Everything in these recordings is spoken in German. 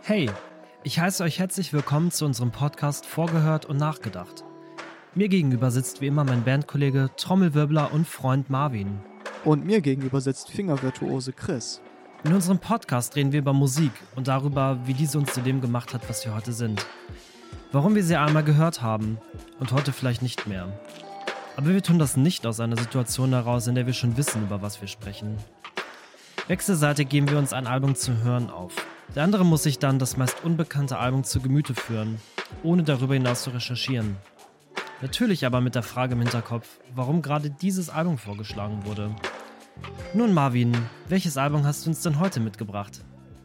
Hey, ich heiße euch herzlich willkommen zu unserem Podcast Vorgehört und Nachgedacht. Mir gegenüber sitzt wie immer mein Bandkollege, Trommelwirbler und Freund Marvin. Und mir gegenüber sitzt Fingervirtuose Chris. In unserem Podcast reden wir über Musik und darüber, wie diese uns zu dem gemacht hat, was wir heute sind. Warum wir sie einmal gehört haben und heute vielleicht nicht mehr. Aber wir tun das nicht aus einer Situation heraus, in der wir schon wissen, über was wir sprechen. Wechselseitig geben wir uns ein Album zu hören auf. Der andere muss sich dann das meist unbekannte Album zu Gemüte führen, ohne darüber hinaus zu recherchieren. Natürlich aber mit der Frage im Hinterkopf, warum gerade dieses Album vorgeschlagen wurde. Nun Marvin, welches Album hast du uns denn heute mitgebracht?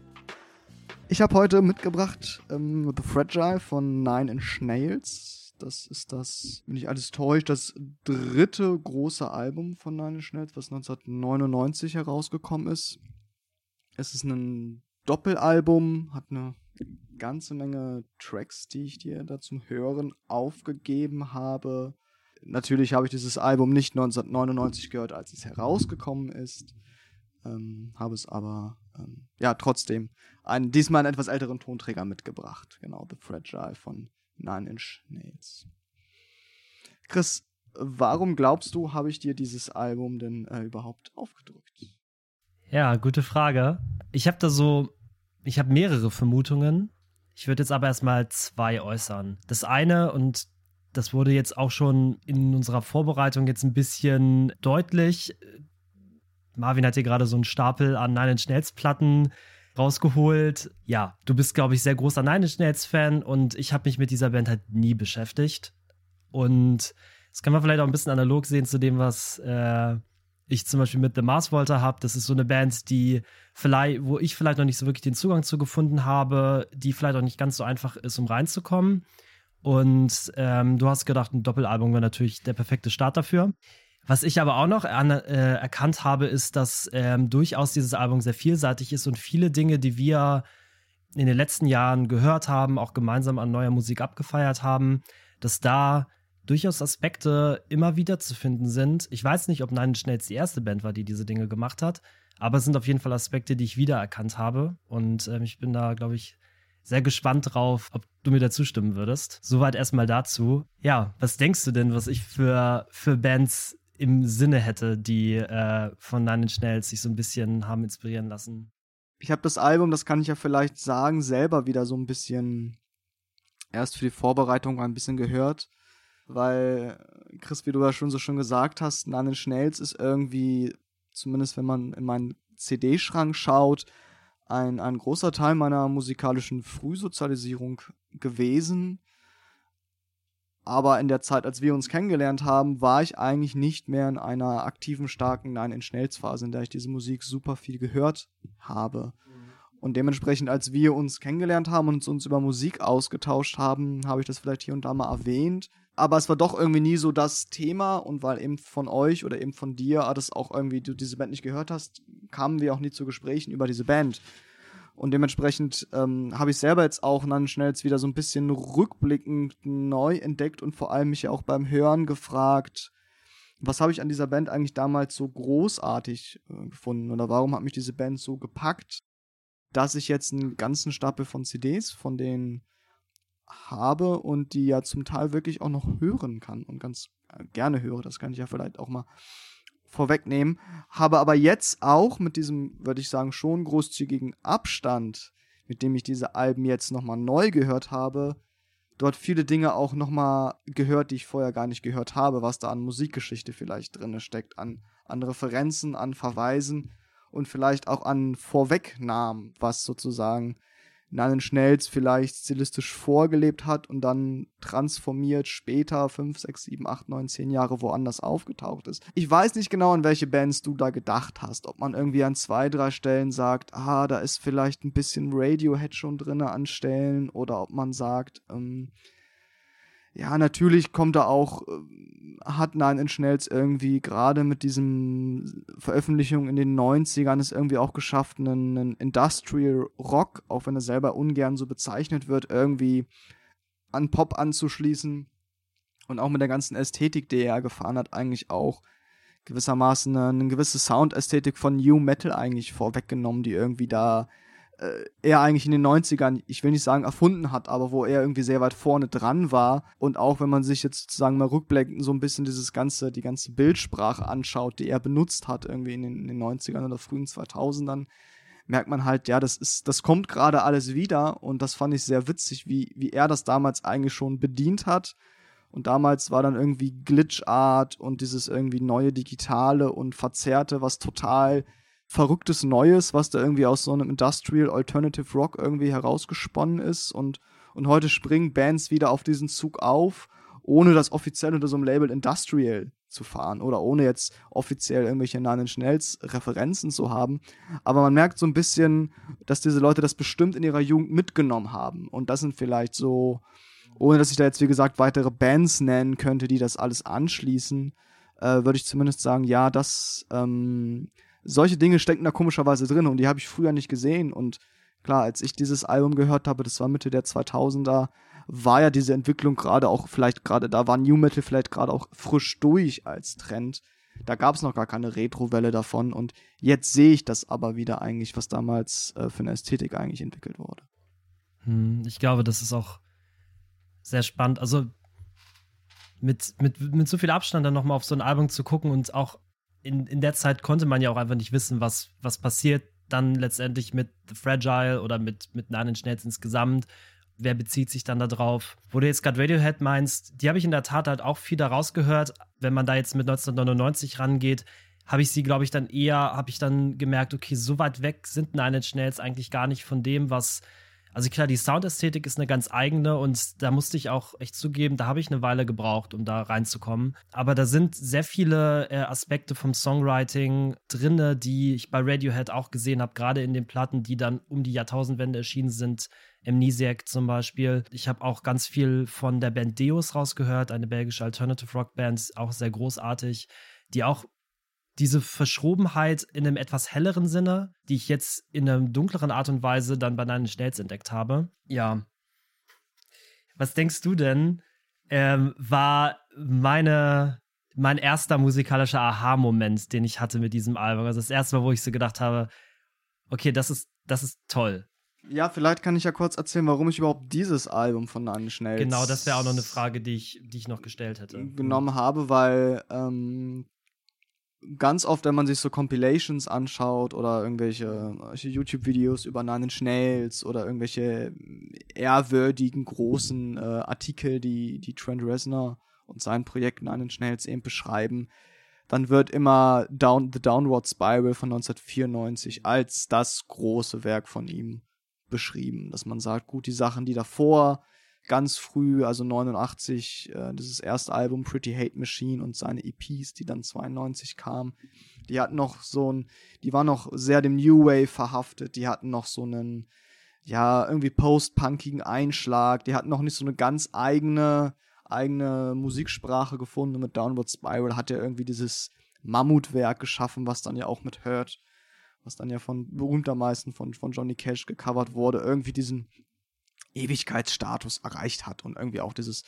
Ich habe heute mitgebracht The Fragile von Nine Inch Nails. Das ist das, wenn nicht alles täuscht, das dritte große Album von Nine Inch Nails, was 1999 herausgekommen ist. Es ist ein Doppelalbum, hat eine ganze Menge Tracks, die ich dir da zum Hören aufgegeben habe. Natürlich habe ich dieses Album nicht 1999 gehört, als es herausgekommen ist, habe es aber trotzdem diesmal einen etwas älteren Tonträger mitgebracht. Genau, The Fragile von Nine Inch Nails. Chris, warum glaubst du, habe ich dir dieses Album denn überhaupt aufgedrückt? Ja, gute Frage. Ich habe mehrere Vermutungen. Ich würde jetzt aber erstmal zwei äußern. Das eine, und das wurde jetzt auch schon in unserer Vorbereitung jetzt ein bisschen deutlich. Marvin hat hier gerade so einen Stapel an Nine Inch Nails Platten rausgeholt. Ja, du bist, glaube ich, sehr großer Nine Inch Nails Fan und ich habe mich mit dieser Band halt nie beschäftigt. Und das kann man vielleicht auch ein bisschen analog sehen zu dem, was ich zum Beispiel mit The Mars Volta habe. Das ist so eine Band, wo ich vielleicht noch nicht so wirklich den Zugang zu gefunden habe, die vielleicht auch nicht ganz so einfach ist, um reinzukommen. Und du hast gedacht, ein Doppelalbum wäre natürlich der perfekte Start dafür. Was ich aber auch noch erkannt habe, ist, dass durchaus dieses Album sehr vielseitig ist und viele Dinge, die wir in den letzten Jahren gehört haben, auch gemeinsam an neuer Musik abgefeiert haben, dass da durchaus Aspekte immer wieder zu finden sind. Ich weiß nicht, ob Nine Inch Nails die erste Band war, die diese Dinge gemacht hat, aber es sind auf jeden Fall Aspekte, die ich wiedererkannt habe. Und ich bin da, glaube ich, sehr gespannt drauf, ob du mir da zustimmen würdest. Soweit erstmal dazu. Ja, was denkst du denn, was ich für Bands im Sinne hätte, die von Nine Inch Nails sich so ein bisschen haben inspirieren lassen? Ich habe das Album, das kann ich ja vielleicht sagen, selber wieder so ein bisschen erst für die Vorbereitung ein bisschen gehört. Weil, Chris, wie du ja schon so schön gesagt hast, Nine Inch Nails ist irgendwie, zumindest wenn man in meinen CD-Schrank schaut, ein großer Teil meiner musikalischen Frühsozialisierung gewesen. Aber in der Zeit, als wir uns kennengelernt haben, war ich eigentlich nicht mehr in einer aktiven, starken Nine Inch Nails Phase, in der ich diese Musik super viel gehört habe. Und dementsprechend, als wir uns kennengelernt haben und uns über Musik ausgetauscht haben, habe ich das vielleicht hier und da mal erwähnt. Aber es war doch irgendwie nie so das Thema, und weil eben von euch oder eben von dir das auch irgendwie du diese Band nicht gehört hast, kamen wir auch nie zu Gesprächen über diese Band. Und dementsprechend habe ich selber jetzt auch dann schnell wieder so ein bisschen rückblickend neu entdeckt und vor allem mich ja auch beim Hören gefragt, was habe ich an dieser Band eigentlich damals so großartig gefunden oder warum hat mich diese Band so gepackt, dass ich jetzt einen ganzen Stapel von CDs von denen habe und die ja zum Teil wirklich auch noch hören kann und ganz gerne höre. Das kann ich ja vielleicht auch mal vorwegnehmen. Habe aber jetzt auch mit diesem, würde ich sagen, schon großzügigen Abstand, mit dem ich diese Alben jetzt nochmal neu gehört habe, dort viele Dinge auch nochmal gehört, die ich vorher gar nicht gehört habe, was da an Musikgeschichte vielleicht drin steckt, an Referenzen, an Verweisen und vielleicht auch an Vorwegnahmen, was sozusagen Nine Inch Nails vielleicht stilistisch vorgelebt hat und dann transformiert später 5, 6, 7, 8, 9, 10 Jahre woanders aufgetaucht ist. Ich weiß nicht genau, an welche Bands du da gedacht hast. Ob man irgendwie an 2, 3 Stellen sagt, da ist vielleicht ein bisschen Radiohead schon drin an Stellen, oder ob man sagt, natürlich kommt da auch, hat Nine Inch Nails irgendwie gerade mit diesem Veröffentlichung in den 90ern es irgendwie auch geschafft, einen Industrial Rock, auch wenn er selber ungern so bezeichnet wird, irgendwie an Pop anzuschließen und auch mit der ganzen Ästhetik, die er gefahren hat, eigentlich auch gewissermaßen eine gewisse Soundästhetik von New Metal eigentlich vorweggenommen, die irgendwie da er eigentlich in den 90ern, ich will nicht sagen erfunden hat, aber wo er irgendwie sehr weit vorne dran war. Und auch wenn man sich jetzt sozusagen mal rückblickend so ein bisschen die ganze Bildsprache anschaut, die er benutzt hat irgendwie in den 90ern oder frühen 2000ern, merkt man halt, ja, das kommt gerade alles wieder. Und das fand ich sehr witzig, wie er das damals eigentlich schon bedient hat. Und damals war dann irgendwie Glitch-Art und dieses irgendwie neue Digitale und Verzerrte, was total verrücktes Neues, was da irgendwie aus so einem Industrial Alternative Rock irgendwie herausgesponnen ist. Und heute springen Bands wieder auf diesen Zug auf, ohne das offiziell unter so einem Label Industrial zu fahren oder ohne jetzt offiziell irgendwelche Nine Inch Nails Referenzen zu haben. Aber man merkt so ein bisschen, dass diese Leute das bestimmt in ihrer Jugend mitgenommen haben. Und das sind vielleicht so, ohne dass ich da jetzt, wie gesagt, weitere Bands nennen könnte, die das alles anschließen, würde ich zumindest sagen, ja, solche Dinge stecken da komischerweise drin und die habe ich früher nicht gesehen. Und klar, als ich dieses Album gehört habe, das war Mitte der 2000er, war ja diese Entwicklung da war New Metal vielleicht gerade auch frisch durch als Trend. Da gab es noch gar keine Retro-Welle davon und jetzt sehe ich das aber wieder eigentlich, was damals für eine Ästhetik eigentlich entwickelt wurde. Ich glaube, das ist auch sehr spannend. Also mit so viel Abstand dann nochmal auf so ein Album zu gucken und auch in der Zeit konnte man ja auch einfach nicht wissen, was passiert dann letztendlich mit The Fragile oder mit Nine Inch Nails insgesamt. Wer bezieht sich dann da drauf? Wo du jetzt gerade Radiohead meinst, die habe ich in der Tat halt auch viel daraus gehört. Wenn man da jetzt mit 1999 rangeht, habe ich dann gemerkt, okay, so weit weg sind Nine Inch Nails eigentlich gar nicht von dem, was. Also klar, die Soundästhetik ist eine ganz eigene und da musste ich auch echt zugeben, da habe ich eine Weile gebraucht, um da reinzukommen. Aber da sind sehr viele Aspekte vom Songwriting drinne, die ich bei Radiohead auch gesehen habe, gerade in den Platten, die dann um die Jahrtausendwende erschienen sind. Amnesiac zum Beispiel. Ich habe auch ganz viel von der Band Deus rausgehört, eine belgische Alternative Rock Band, auch sehr großartig, die auch diese Verschrobenheit in einem etwas helleren Sinne, die ich jetzt in einer dunkleren Art und Weise dann bei Nine Inch Nails entdeckt habe. Ja. Was denkst du denn, war mein erster musikalischer Aha-Moment, den ich hatte mit diesem Album? Also das erste Mal, wo ich so gedacht habe, okay, das ist toll. Ja, vielleicht kann ich ja kurz erzählen, warum ich überhaupt dieses Album von Nine Inch Nails Genau, das wäre auch noch eine Frage, die ich noch gestellt hätte. Genommen habe, weil ganz oft, wenn man sich so Compilations anschaut oder irgendwelche YouTube-Videos über Nine Inch Nails oder irgendwelche ehrwürdigen großen Artikel, die Trent Reznor und sein Projekt Nine Inch Nails eben beschreiben, dann wird immer The Downward Spiral von 1994 als das große Werk von ihm beschrieben. Dass man sagt, gut, die Sachen, die davor ganz früh, also 89, dieses erste Album Pretty Hate Machine und seine EPs, die dann 92 kamen, die waren noch sehr dem New Wave verhaftet, die hatten noch so einen, ja, irgendwie post-punkigen Einschlag, die hatten noch nicht so eine ganz eigene Musiksprache gefunden. Und mit Downward Spiral hat er irgendwie dieses Mammutwerk geschaffen, was dann ja auch mit Hurt, was dann ja berühmtermaßen von Johnny Cash gecovert wurde, irgendwie diesen Ewigkeitsstatus erreicht hat und irgendwie auch dieses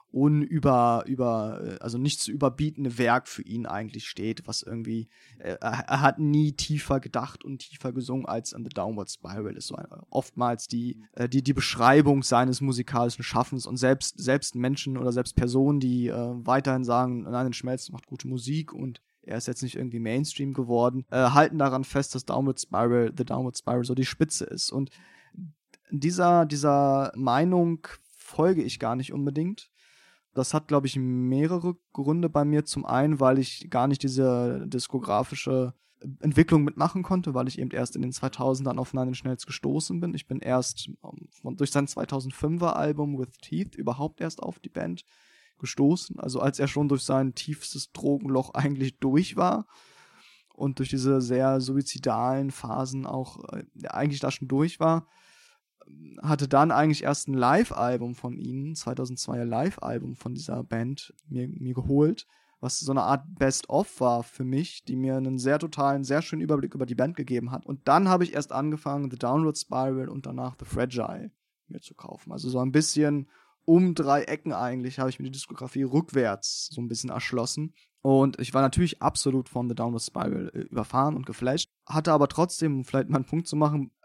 also nicht zu überbietende Werk für ihn eigentlich steht, was irgendwie, er hat nie tiefer gedacht und tiefer gesungen als an The Downward Spiral ist so oftmals die Beschreibung seines musikalischen Schaffens und selbst Menschen oder selbst Personen, die weiterhin sagen, nein, Schmelz macht gute Musik und er ist jetzt nicht irgendwie Mainstream geworden, halten daran fest, dass The Downward Spiral so die Spitze ist. Und dieser Meinung folge ich gar nicht unbedingt. Das hat, glaube ich, mehrere Gründe bei mir. Zum einen, weil ich gar nicht diese diskografische Entwicklung mitmachen konnte, weil ich eben erst in den 2000ern auf Nine Inch Nails gestoßen bin. Ich bin erst durch sein 2005er Album With Teeth überhaupt erst auf die Band gestoßen. Also als er schon durch sein tiefstes Drogenloch eigentlich durch war und durch diese sehr suizidalen Phasen auch eigentlich da schon durch war, hatte dann eigentlich erst ein Live-Album von ihnen, 2002er Live-Album von dieser Band mir geholt, was so eine Art Best-of war für mich, die mir einen sehr schönen Überblick über die Band gegeben hat. Und dann habe ich erst angefangen, The Downward Spiral und danach The Fragile mir zu kaufen. Also so ein bisschen um 3 Ecken eigentlich habe ich mir die Diskografie rückwärts so ein bisschen erschlossen. Und ich war natürlich absolut von The Downward Spiral überfahren und geflasht, hatte aber trotzdem, um vielleicht mal einen Punkt zu machen,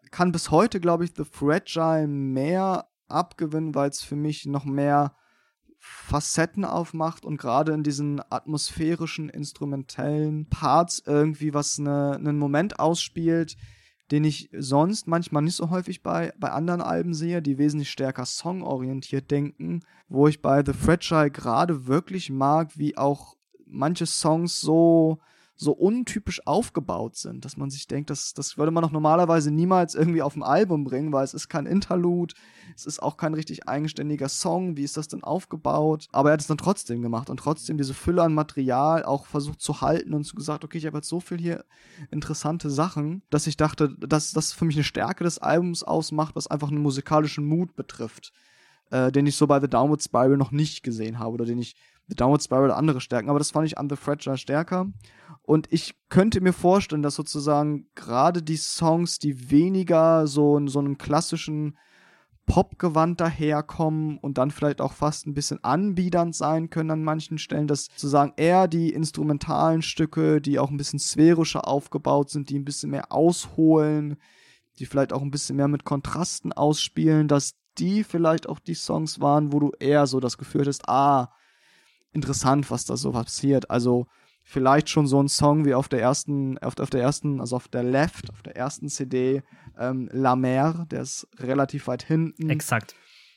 kann bis heute, glaube ich, The Fragile mehr abgewinnen, weil es für mich noch mehr Facetten aufmacht und gerade in diesen atmosphärischen, instrumentellen Parts irgendwie einen Moment ausspielt, den ich sonst manchmal nicht so häufig bei anderen Alben sehe, die wesentlich stärker songorientiert denken, wo ich bei The Fragile gerade wirklich mag, wie auch manche Songs so untypisch aufgebaut sind, dass man sich denkt, das würde man doch normalerweise niemals irgendwie auf ein Album bringen, weil es ist kein Interlude, es ist auch kein richtig eigenständiger Song, wie ist das denn aufgebaut? Aber er hat es dann trotzdem gemacht und trotzdem diese Fülle an Material auch versucht zu halten und gesagt, okay, ich habe jetzt so viel hier interessante Sachen, dass ich dachte, dass das für mich eine Stärke des Albums ausmacht, was einfach einen musikalischen Mut betrifft, den ich so bei The Downward Spiral noch nicht gesehen habe oder den ich The Downward Spiral andere Stärken, aber das fand ich an The Fragile stärker. Und ich könnte mir vorstellen, dass sozusagen gerade die Songs, die weniger so in so einem klassischen Popgewand daherkommen und dann vielleicht auch fast ein bisschen anbiedernd sein können an manchen Stellen, dass sozusagen eher die instrumentalen Stücke, die auch ein bisschen sphärischer aufgebaut sind, die ein bisschen mehr ausholen, die vielleicht auch ein bisschen mehr mit Kontrasten ausspielen, dass die vielleicht auch die Songs waren, wo du eher so das Gefühl hattest, interessant, was da so passiert. Also vielleicht schon so ein Song wie auf der ersten, also auf der ersten CD, La Mer, der ist relativ weit hinten. Exakt.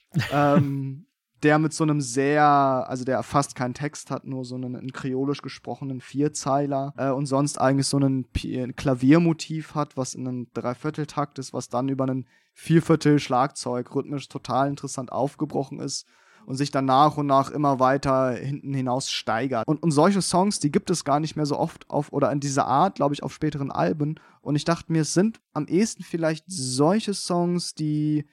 Der mit so einem der fast keinen Text hat, nur so einen in Kreolisch gesprochenen Vierzeiler und sonst eigentlich so ein Klaviermotiv hat, was in einem Dreivierteltakt ist, was dann über einen Vierviertel Schlagzeug rhythmisch total interessant aufgebrochen ist und sich dann nach und nach immer weiter hinten hinaus steigert. Und solche Songs, die gibt es gar nicht mehr so oft oder in dieser Art, glaube ich, auf späteren Alben. Und ich dachte mir, es sind am ehesten vielleicht solche Songs, die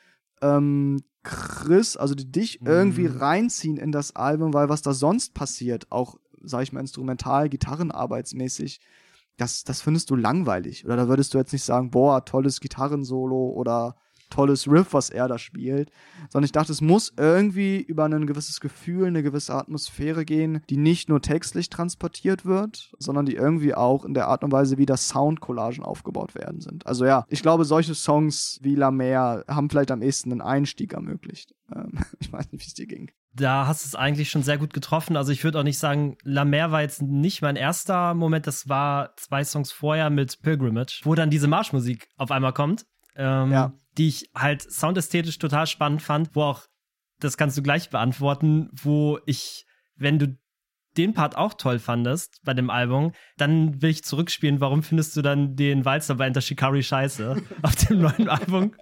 die dich irgendwie reinziehen in das Album, weil was da sonst passiert, auch, sag ich mal, instrumental, gitarrenarbeitsmäßig, das findest du langweilig. Oder da würdest du jetzt nicht sagen, boah, tolles Gitarrensolo oder tolles Riff, was er da spielt, sondern ich dachte, es muss irgendwie über ein gewisses Gefühl, eine gewisse Atmosphäre gehen, die nicht nur textlich transportiert wird, sondern die irgendwie auch in der Art und Weise, wie das Soundcollagen aufgebaut werden sind. Also ja, ich glaube, solche Songs wie La Mer haben vielleicht am ehesten einen Einstieg ermöglicht. Ich weiß nicht, wie es dir ging. Da hast du es eigentlich schon sehr gut getroffen. Also ich würde auch nicht sagen, La Mer war jetzt nicht mein erster Moment, das war 2 Songs vorher mit Pilgrimage, wo dann diese Marschmusik auf einmal kommt. Die ich halt soundästhetisch total spannend fand, wo auch, das kannst du gleich beantworten, wo ich, wenn du den Part auch toll fandest bei dem Album, dann will ich zurückspielen, warum findest du dann den Walzer bei Enter Shikari scheiße auf dem neuen Album?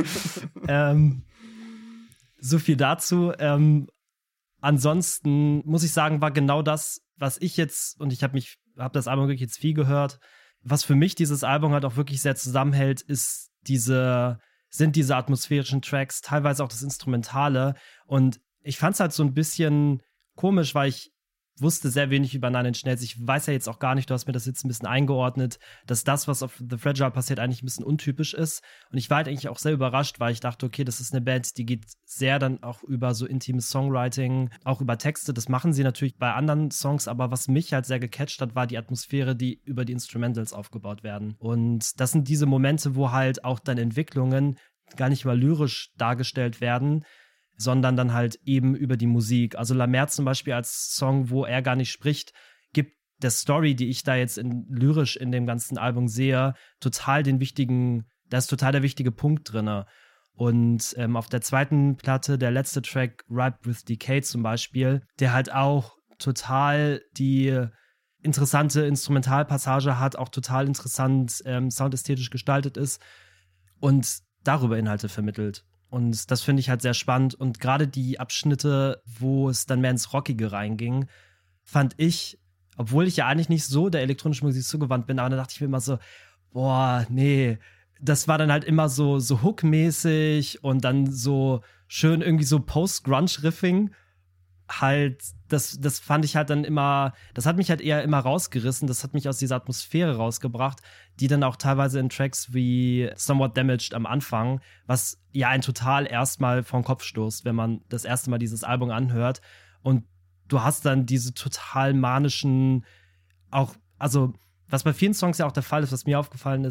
So viel dazu. Ansonsten muss ich sagen, war genau das, was ich jetzt, und ich habe das Album wirklich jetzt viel gehört, was für mich dieses Album halt auch wirklich sehr zusammenhält, sind diese atmosphärischen Tracks, teilweise auch das Instrumentale. Und ich fand es halt so ein bisschen komisch, weil ich wusste sehr wenig über Nine Inch Nails. Ich weiß ja jetzt auch gar nicht, du hast mir das jetzt ein bisschen eingeordnet, dass das, was auf The Fragile passiert, eigentlich ein bisschen untypisch ist. Und ich war halt eigentlich auch sehr überrascht, weil ich dachte, okay, das ist eine Band, die geht sehr dann auch über so intimes Songwriting, auch über Texte. Das machen sie natürlich bei anderen Songs, aber was mich halt sehr gecatcht hat, war die Atmosphäre, die über die Instrumentals aufgebaut werden. Und das sind diese Momente, wo halt auch dann Entwicklungen gar nicht mal lyrisch dargestellt werden, sondern dann halt eben über die Musik. Also La Mer zum Beispiel als Song, wo er gar nicht spricht, gibt der Story, die ich da jetzt lyrisch in dem ganzen Album sehe, da ist total der wichtige Punkt drin. Und auf der zweiten Platte, der letzte Track, Ripe with Decay zum Beispiel, der halt auch total die interessante Instrumentalpassage hat, auch total interessant soundästhetisch gestaltet ist und darüber Inhalte vermittelt. Und das finde ich halt sehr spannend. Und gerade die Abschnitte, wo es dann mehr ins Rockige reinging, fand ich, obwohl ich ja eigentlich nicht so der elektronischen Musik zugewandt bin, aber da dachte ich mir immer so, boah, nee, das war dann halt immer so Hook-mäßig und dann so schön irgendwie so Post-Grunge-Riffing. Halt, das fand ich halt dann immer, das hat mich halt eher immer rausgerissen, das hat mich aus dieser Atmosphäre rausgebracht, die dann auch teilweise in Tracks wie Somewhat Damaged am Anfang, was ja einen total erstmal vor den Kopf stoßt, wenn man das erste Mal dieses Album anhört und du hast dann diese total manischen, auch, also was bei vielen Songs ja auch der Fall ist, was mir aufgefallen ist,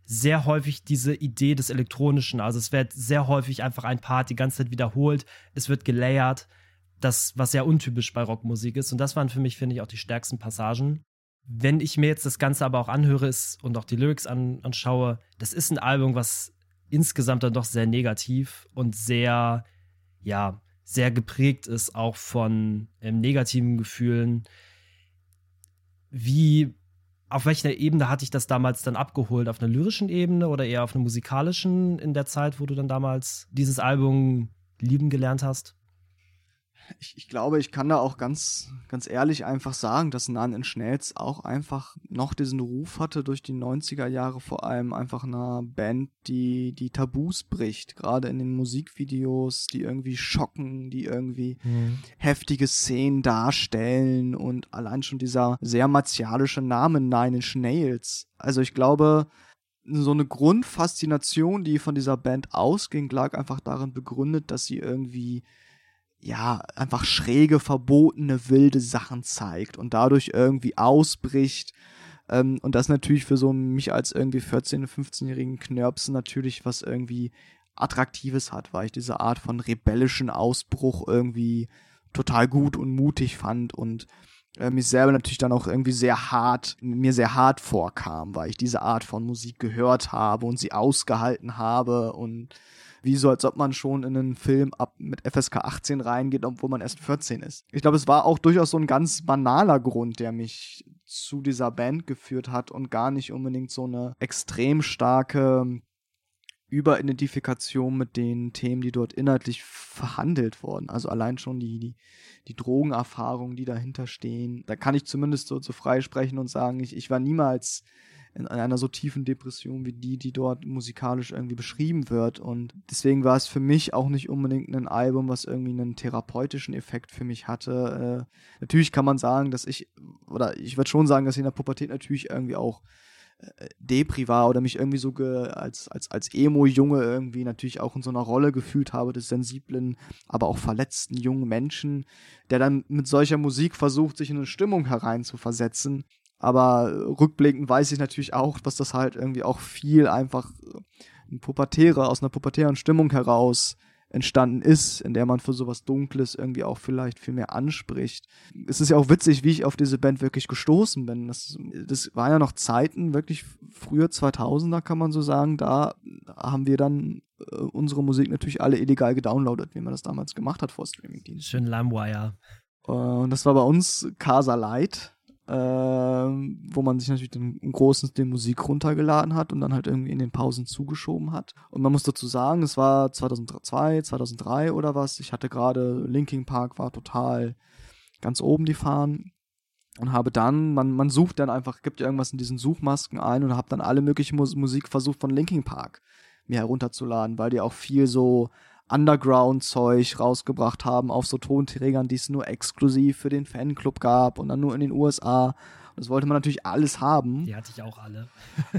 sehr häufig diese Idee des Elektronischen. Also es wird sehr häufig einfach ein Part die ganze Zeit wiederholt, es wird gelayert, das, was sehr untypisch bei Rockmusik ist. Und das waren für mich, finde ich, auch die stärksten Passagen. Wenn ich mir jetzt das Ganze aber auch anhöre und auch die Lyrics anschaue, das ist ein Album, was insgesamt dann doch sehr negativ und sehr, ja, sehr geprägt ist, auch von negativen Gefühlen. Auf welcher Ebene hatte ich das damals dann abgeholt? Auf einer lyrischen Ebene oder eher auf einer musikalischen in der Zeit, wo du dann damals dieses Album lieben gelernt hast? Ich glaube, ich kann da auch ganz ehrlich einfach sagen, dass Nine Inch Nails auch einfach noch diesen Ruf hatte durch die 90er Jahre, vor allem einfach einer Band, die Tabus bricht, gerade in den Musikvideos, die irgendwie schocken, die irgendwie heftige Szenen darstellen und allein schon dieser sehr martialische Name Nine Inch Nails. Also ich glaube, so eine Grundfaszination, die von dieser Band ausging, lag einfach darin begründet, dass sie irgendwie einfach schräge, verbotene, wilde Sachen zeigt und dadurch irgendwie ausbricht. Und das natürlich für so mich als irgendwie 14-, 15-jährigen Knirpsen natürlich was irgendwie Attraktives hat, weil ich diese Art von rebellischen Ausbruch irgendwie total gut und mutig fand und mich selber natürlich dann auch irgendwie mir sehr hart vorkam, weil ich diese Art von Musik gehört habe und sie ausgehalten habe und wie so, als ob man schon in einen Film mit FSK 18 reingeht, obwohl man erst 14 ist. Ich glaube, es war auch durchaus so ein ganz banaler Grund, der mich zu dieser Band geführt hat und gar nicht unbedingt so eine extrem starke Überidentifikation mit den Themen, die dort inhaltlich verhandelt wurden. Also allein schon die Drogenerfahrungen, die dahinter stehen. Da kann ich zumindest so frei sprechen und sagen, ich war niemals in einer so tiefen Depression wie die dort musikalisch irgendwie beschrieben wird. Und deswegen war es für mich auch nicht unbedingt ein Album, was irgendwie einen therapeutischen Effekt für mich hatte. Natürlich kann man sagen, ich würde schon sagen, dass ich in der Pubertät natürlich irgendwie auch Depri war oder mich irgendwie so als Emo-Junge irgendwie natürlich auch in so einer Rolle gefühlt habe des sensiblen, aber auch verletzten jungen Menschen, der dann mit solcher Musik versucht, sich in eine Stimmung hereinzuversetzen. Aber rückblickend weiß ich natürlich auch, dass das halt irgendwie auch viel einfach aus einer pubertären Stimmung heraus entstanden ist, in der man für sowas Dunkles irgendwie auch vielleicht viel mehr anspricht. Es ist ja auch witzig, wie ich auf diese Band wirklich gestoßen bin. Das waren ja noch Zeiten, wirklich frühe 2000er kann man so sagen, da haben wir dann unsere Musik natürlich alle illegal gedownloadet, wie man das damals gemacht hat vor Streamingdiensten. Schön LimeWire. Und das war bei uns Casa Light, wo man sich natürlich im Großen den Musik runtergeladen hat und dann halt irgendwie in den Pausen zugeschoben hat. Und man muss dazu sagen, es war 2002, 2003 oder was. Ich hatte gerade, Linkin Park war total ganz oben die Fahnen und habe dann, man sucht dann einfach, gibt ja irgendwas in diesen Suchmasken ein und habe dann alle mögliche Musik versucht von Linkin Park mir herunterzuladen, weil die auch viel so Underground-Zeug rausgebracht haben auf so Tonträgern, die es nur exklusiv für den Fanclub gab und dann nur in den USA. Das wollte man natürlich alles haben. Die hatte ich auch alle.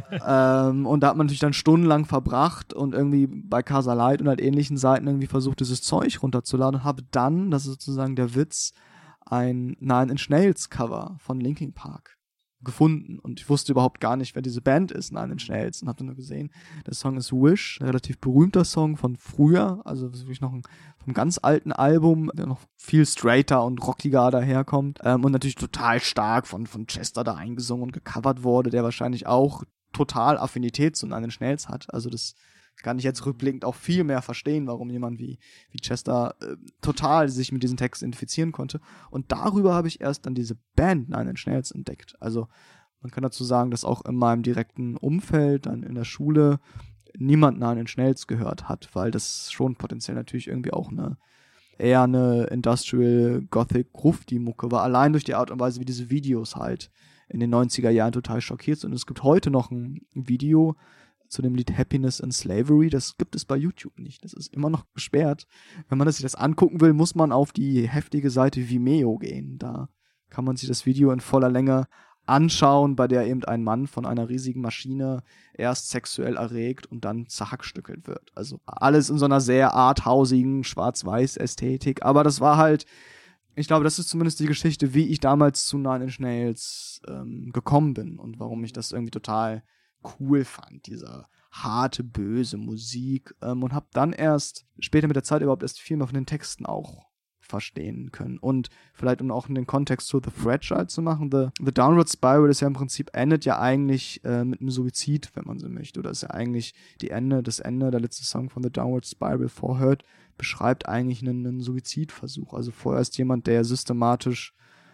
Und da hat man natürlich dann stundenlang verbracht und irgendwie bei Casa Light und halt ähnlichen Seiten irgendwie versucht, dieses Zeug runterzuladen und habe dann, das ist sozusagen der Witz, ein Nine Inch Nails Cover von Linkin Park gefunden und ich wusste überhaupt gar nicht, wer diese Band ist, Nine Inch Nails, und habe dann nur gesehen, der Song ist Wish, ein relativ berühmter Song von früher, also wirklich noch vom ganz alten Album, der noch viel straighter und rockiger daherkommt und natürlich total stark von Chester da eingesungen und gecovert wurde, der wahrscheinlich auch total Affinität zu Nine Inch Nails hat, also das kann ich jetzt rückblickend auch viel mehr verstehen, warum jemand wie Chester total sich mit diesem Text identifizieren konnte. Und darüber habe ich erst dann diese Band Nine Inch Nails entdeckt. Also man kann dazu sagen, dass auch in meinem direkten Umfeld, dann in der Schule, niemand Nine Inch Nails gehört hat, weil das schon potenziell natürlich irgendwie auch eher eine Industrial Gothic Grufti-Mucke war. Allein durch die Art und Weise, wie diese Videos halt in den 90er Jahren total schockiert sind. Und es gibt heute noch ein Video zu dem Lied Happiness in Slavery, das gibt es bei YouTube nicht. Das ist immer noch gesperrt. Wenn man sich das angucken will, muss man auf die heftige Seite Vimeo gehen. Da kann man sich das Video in voller Länge anschauen, bei der eben ein Mann von einer riesigen Maschine erst sexuell erregt und dann zerhackstückelt wird. Also alles in so einer sehr arthausigen Schwarz-Weiß-Ästhetik. Aber das war halt, ich glaube, das ist zumindest die Geschichte, wie ich damals zu Nine Inch Nails gekommen bin und warum mich das irgendwie total cool fand, diese harte, böse Musik, und habe dann erst später mit der Zeit überhaupt erst viel mehr von den Texten auch verstehen können. Und vielleicht, um auch in den Kontext zu The Fragile zu machen, The Downward Spiral ist ja im Prinzip, endet ja eigentlich mit einem Suizid, wenn man so möchte. Oder ist ja eigentlich das Ende, der letzte Song von The Downward Spiral, For Hurt, beschreibt eigentlich einen Suizidversuch. Also vorher ist jemand, der systematisch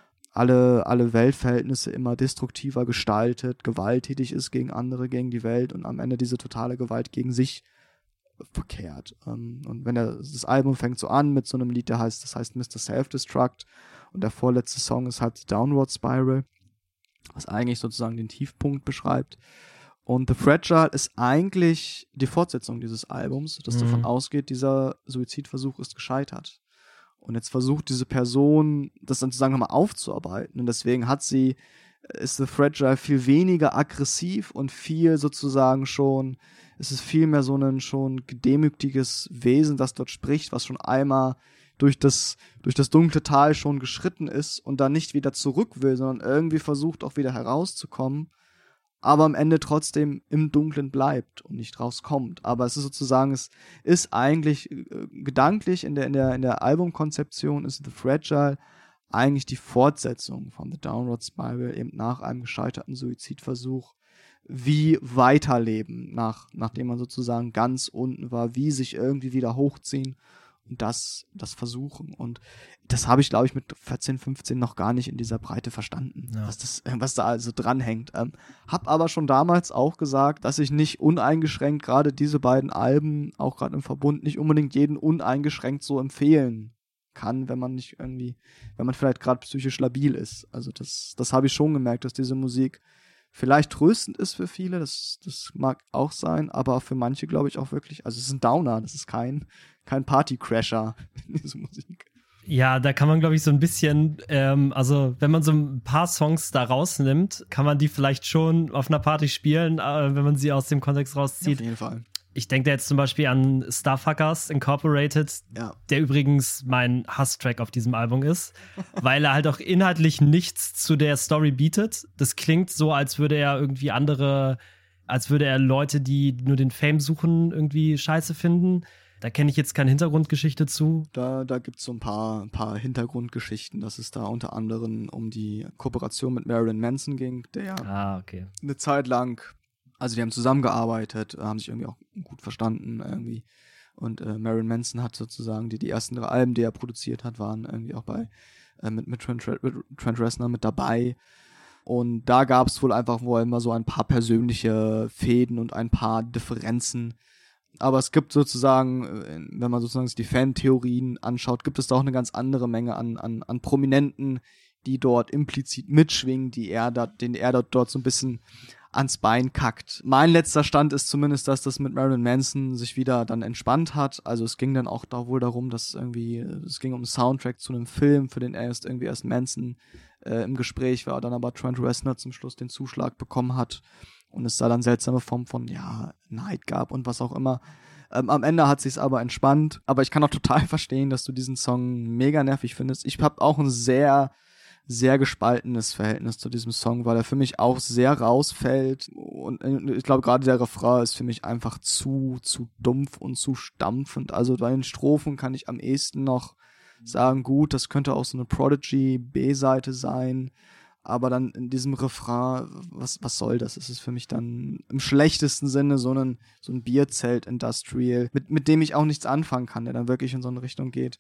alle Weltverhältnisse immer destruktiver gestaltet, gewalttätig ist gegen andere, gegen die Welt und am Ende diese totale Gewalt gegen sich verkehrt. Und wenn das Album fängt so an mit so einem Lied, das heißt Mr. Self-Destruct, und der vorletzte Song ist halt Downward Spiral, was eigentlich sozusagen den Tiefpunkt beschreibt. Und The Fragile ist eigentlich die Fortsetzung dieses Albums, das davon ausgeht, dieser Suizidversuch ist gescheitert. Und jetzt versucht diese Person, das dann sozusagen nochmal aufzuarbeiten. Und deswegen ist The Fragile viel weniger aggressiv und viel sozusagen schon, es ist viel mehr so ein schon gedemütigtes Wesen, das dort spricht, was schon einmal durch das dunkle Tal schon geschritten ist und dann nicht wieder zurück will, sondern irgendwie versucht auch wieder herauszukommen, aber am Ende trotzdem im Dunklen bleibt und nicht rauskommt. Aber es ist sozusagen, es ist eigentlich gedanklich in der Albumkonzeption ist The Fragile eigentlich die Fortsetzung von The Downward Spiral, eben nach einem gescheiterten Suizidversuch, wie weiterleben, nachdem man sozusagen ganz unten war, wie sich irgendwie wieder hochziehen und das versuchen. Und das habe ich, glaube ich, mit 14, 15 noch gar nicht in dieser Breite verstanden, ja, was da also dranhängt. Hab aber schon damals auch gesagt, dass ich nicht uneingeschränkt gerade diese beiden Alben, auch gerade im Verbund, nicht unbedingt jeden uneingeschränkt so empfehlen kann, wenn man vielleicht gerade psychisch labil ist. Also das habe ich schon gemerkt, dass diese Musik vielleicht tröstend ist für viele, das mag auch sein, aber für manche glaube ich auch wirklich, also es ist ein Downer, das ist kein Partycrasher, diese Musik. Ja, da kann man, glaube ich, so ein bisschen, also wenn man so ein paar Songs da rausnimmt, kann man die vielleicht schon auf einer Party spielen, wenn man sie aus dem Kontext rauszieht. Ja, auf jeden Fall. Ich denke da jetzt zum Beispiel an Starfuckers Incorporated, ja, der übrigens mein Hasstrack auf diesem Album ist, weil er halt auch inhaltlich nichts zu der Story bietet. Das klingt so, als würde er Leute, die nur den Fame suchen, irgendwie scheiße finden. Da kenne ich jetzt keine Hintergrundgeschichte zu. Da gibt es so ein paar Hintergrundgeschichten, dass es da unter anderem um die Kooperation mit Marilyn Manson ging, der eine Zeit lang, also die haben zusammengearbeitet, haben sich irgendwie auch gut verstanden irgendwie. Und Marilyn Manson hat sozusagen die ersten 3 Alben, die er produziert hat, waren irgendwie auch mit Trent Reznor mit dabei. Und da gab es wohl einfach immer so ein paar persönliche Fäden und ein paar Differenzen. Aber es gibt sozusagen, wenn man sozusagen die Fan-Theorien anschaut, gibt es da auch eine ganz andere Menge an Prominenten, die dort implizit mitschwingen, den er dort so ein bisschen ans Bein kackt. Mein letzter Stand ist zumindest, dass das mit Marilyn Manson sich wieder dann entspannt hat. Also es ging dann auch wohl darum, es ging um einen Soundtrack zu einem Film, für den erst Manson im Gespräch war, dann aber Trent Reznor zum Schluss den Zuschlag bekommen hat und es da dann seltsame Form von, Neid gab und was auch immer. Am Ende hat sich's aber entspannt, aber ich kann auch total verstehen, dass du diesen Song mega nervig findest. Ich habe auch ein sehr, sehr gespaltenes Verhältnis zu diesem Song, weil er für mich auch sehr rausfällt und ich glaube gerade der Refrain ist für mich einfach zu dumpf und zu stampfend. Also bei den Strophen kann ich am ehesten noch sagen, gut, das könnte auch so eine Prodigy B-Seite sein, aber dann in diesem Refrain, was soll das? Es ist für mich dann im schlechtesten Sinne so ein Bierzelt-Industrial, mit dem ich auch nichts anfangen kann, der dann wirklich in so eine Richtung geht,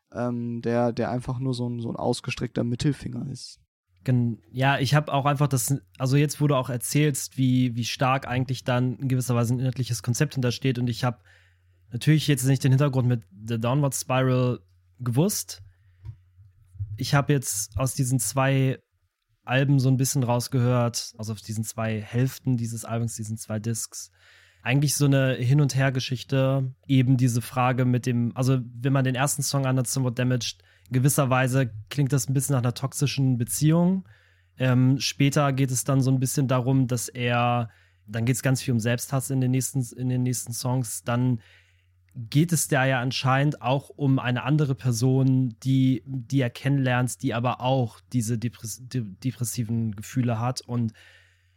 der einfach nur so ein ausgestreckter Mittelfinger ist. Ja, ich habe auch einfach also jetzt, wo du auch erzählst, wie stark eigentlich dann in gewisser Weise ein inhaltliches Konzept hintersteht, und ich habe natürlich jetzt nicht den Hintergrund mit The Downward Spiral gewusst. Ich habe jetzt aus diesen 2 Alben so ein bisschen rausgehört, also auf diesen 2 Hälften dieses Albums, diesen 2 Discs, eigentlich so eine Hin- und Her-Geschichte, eben diese Frage mit dem, also wenn man den ersten Song anhört, Somewhat Damaged, in gewisser Weise klingt das ein bisschen nach einer toxischen Beziehung. Später geht es dann so ein bisschen darum, dann geht es ganz viel um Selbsthass in den nächsten Songs, dann geht es da ja anscheinend auch um eine andere Person, die er kennenlernt, die aber auch diese depressiven Gefühle hat. Und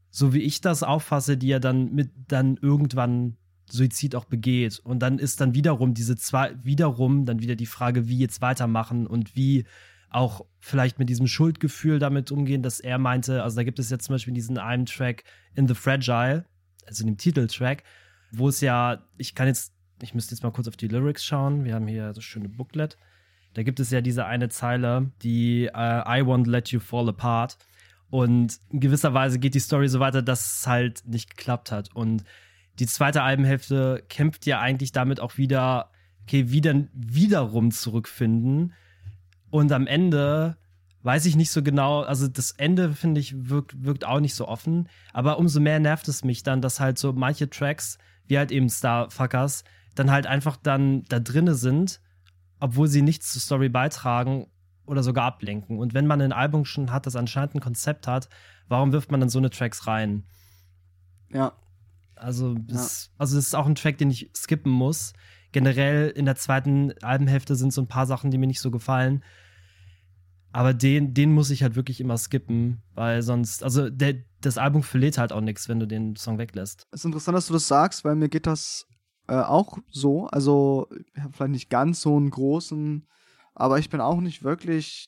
so wie ich das auffasse, die er dann irgendwann Suizid auch begeht. Und dann ist dann wiederum dann wieder die Frage, wie jetzt weitermachen und wie auch vielleicht mit diesem Schuldgefühl damit umgehen, dass er meinte, also da gibt es jetzt zum Beispiel diesen einen Track In the Fragile, also dem Titeltrack, wo es ja, ich müsste jetzt mal kurz auf die Lyrics schauen, wir haben hier das schöne Booklet, da gibt es ja diese eine Zeile, die I won't let you fall apart, und in gewisser Weise geht die Story so weiter, dass es halt nicht geklappt hat, und die zweite Albenhälfte kämpft ja eigentlich damit auch wieder, okay, wiederum zurückfinden. Und am Ende weiß ich nicht so genau, also das Ende, finde ich, wirkt auch nicht so offen. Aber umso mehr nervt es mich dann, dass halt so manche Tracks, wie halt eben Starfuckers, dann halt einfach dann da drinne sind, obwohl sie nichts zur Story beitragen oder sogar ablenken. Und wenn man ein Album schon hat, das anscheinend ein Konzept hat, warum wirft man dann so eine Tracks rein? Ja. Also das ist auch ein Track, den ich skippen muss. Generell in der zweiten Albenhälfte sind so ein paar Sachen, die mir nicht so gefallen. Aber den muss ich halt wirklich immer skippen, weil sonst, also das Album verliert halt auch nichts, wenn du den Song weglässt. Es ist interessant, dass du das sagst, weil mir geht das auch so. Also, ich habe vielleicht nicht ganz so einen großen, aber ich bin auch nicht wirklich,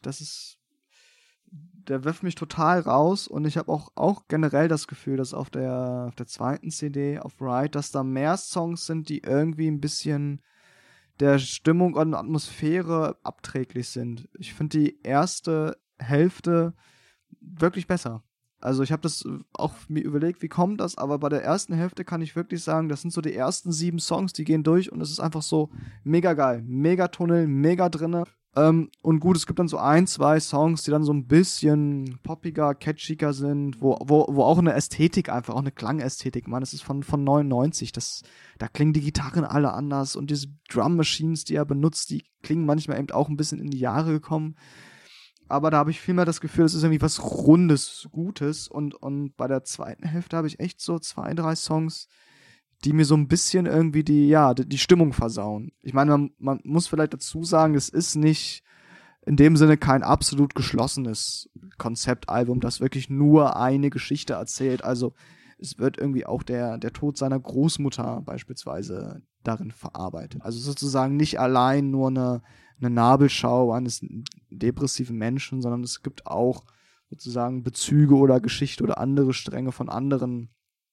der wirft mich total raus, und ich habe auch generell das Gefühl, dass auf der zweiten CD, auf Ride, dass da mehr Songs sind, die irgendwie ein bisschen der Stimmung und Atmosphäre abträglich sind. Ich finde die erste Hälfte wirklich besser. Also ich habe das auch mir überlegt, wie kommt das, aber bei der ersten Hälfte kann ich wirklich sagen, das sind so die ersten 7 Songs, die gehen durch, und es ist einfach so mega geil, mega Tunnel, mega drinne. Und gut, es gibt dann so 1, 2 Songs, die dann so ein bisschen poppiger, catchiger sind, wo auch eine Ästhetik einfach, auch eine Klangästhetik, man, das ist von 99, da klingen die Gitarren alle anders, und diese Drum Machines, die er benutzt, die klingen manchmal eben auch ein bisschen in die Jahre gekommen. Aber da habe ich vielmehr das Gefühl, es ist irgendwie was Rundes, Gutes, und bei der zweiten Hälfte habe ich echt so 2, 3 Songs, die mir so ein bisschen irgendwie die Stimmung versauen. Ich meine, man muss vielleicht dazu sagen, es ist nicht in dem Sinne kein absolut geschlossenes Konzeptalbum, das wirklich nur eine Geschichte erzählt. Also es wird irgendwie auch der Tod seiner Großmutter beispielsweise darin verarbeitet. Also sozusagen nicht allein nur eine Nabelschau eines depressiven Menschen, sondern es gibt auch sozusagen Bezüge oder Geschichte oder andere Stränge von anderen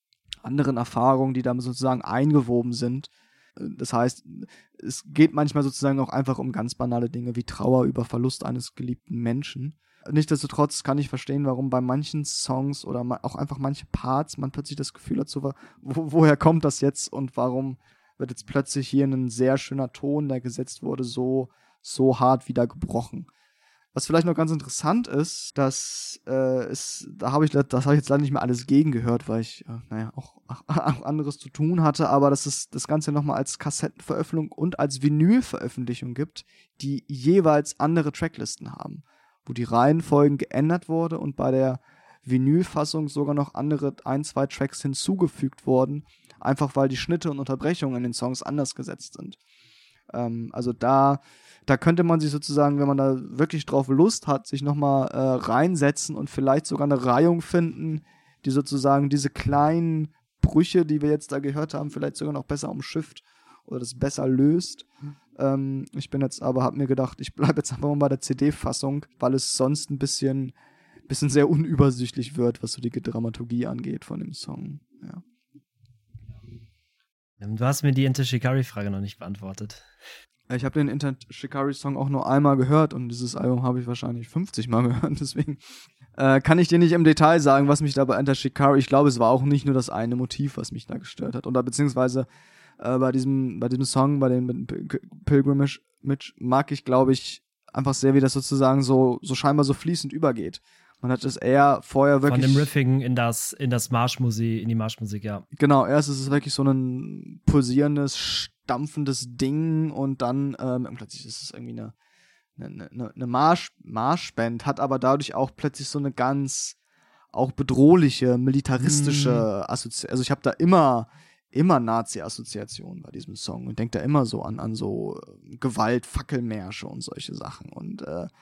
Erfahrungen, die da sozusagen eingewoben sind. Das heißt, es geht manchmal sozusagen auch einfach um ganz banale Dinge wie Trauer über Verlust eines geliebten Menschen. Nichtsdestotrotz kann ich verstehen, warum bei manchen Songs oder auch einfach manche Parts man plötzlich das Gefühl hat, so, woher kommt das jetzt, und warum wird jetzt plötzlich hier ein sehr schöner Ton, der gesetzt wurde, so hart wieder gebrochen. Was vielleicht noch ganz interessant ist, das habe ich jetzt leider nicht mehr alles gegengehört, weil ich auch anderes zu tun hatte, aber dass es das Ganze nochmal als Kassettenveröffentlichung und als Vinylveröffentlichung gibt, die jeweils andere Tracklisten haben, wo die Reihenfolgen geändert wurde und bei der Vinylfassung sogar noch andere 1, 2 Tracks hinzugefügt wurden, einfach weil die Schnitte und Unterbrechungen in den Songs anders gesetzt sind. Also da könnte man sich sozusagen, wenn man da wirklich drauf Lust hat, sich nochmal reinsetzen und vielleicht sogar eine Reihung finden, die sozusagen diese kleinen Brüche, die wir jetzt da gehört haben, vielleicht sogar noch besser umschifft oder das besser löst. Ich bin jetzt aber, habe mir gedacht, ich bleibe jetzt einfach mal bei der CD-Fassung, weil es sonst ein bisschen sehr unübersichtlich wird, was so die Dramaturgie angeht von dem Song. Ja. Du hast mir die Enter Shikari-Frage noch nicht beantwortet. Ich habe den Enter Shikari-Song auch nur einmal gehört, und dieses Album habe ich wahrscheinlich 50 Mal gehört, deswegen kann ich dir nicht im Detail sagen, was mich da bei Enter Shikari, ich glaube, es war auch nicht nur das eine Motiv, was mich da gestört hat, oder beziehungsweise bei diesem Song, bei dem Pilgrimage mag ich, glaube ich, einfach sehr, wie das sozusagen so scheinbar so fließend übergeht. Man hat es eher vorher wirklich... Von dem Riffing in die Marschmusik, ja. Genau, erst ist es wirklich so ein pulsierendes, stampfendes Ding, und dann plötzlich ist es irgendwie eine Marschband, hat aber dadurch auch plötzlich so eine ganz auch bedrohliche, militaristische Assoziation. Also ich habe da immer Nazi-Assoziationen bei diesem Song und denke da immer so an so Gewalt, Fackelmärsche und solche Sachen. Und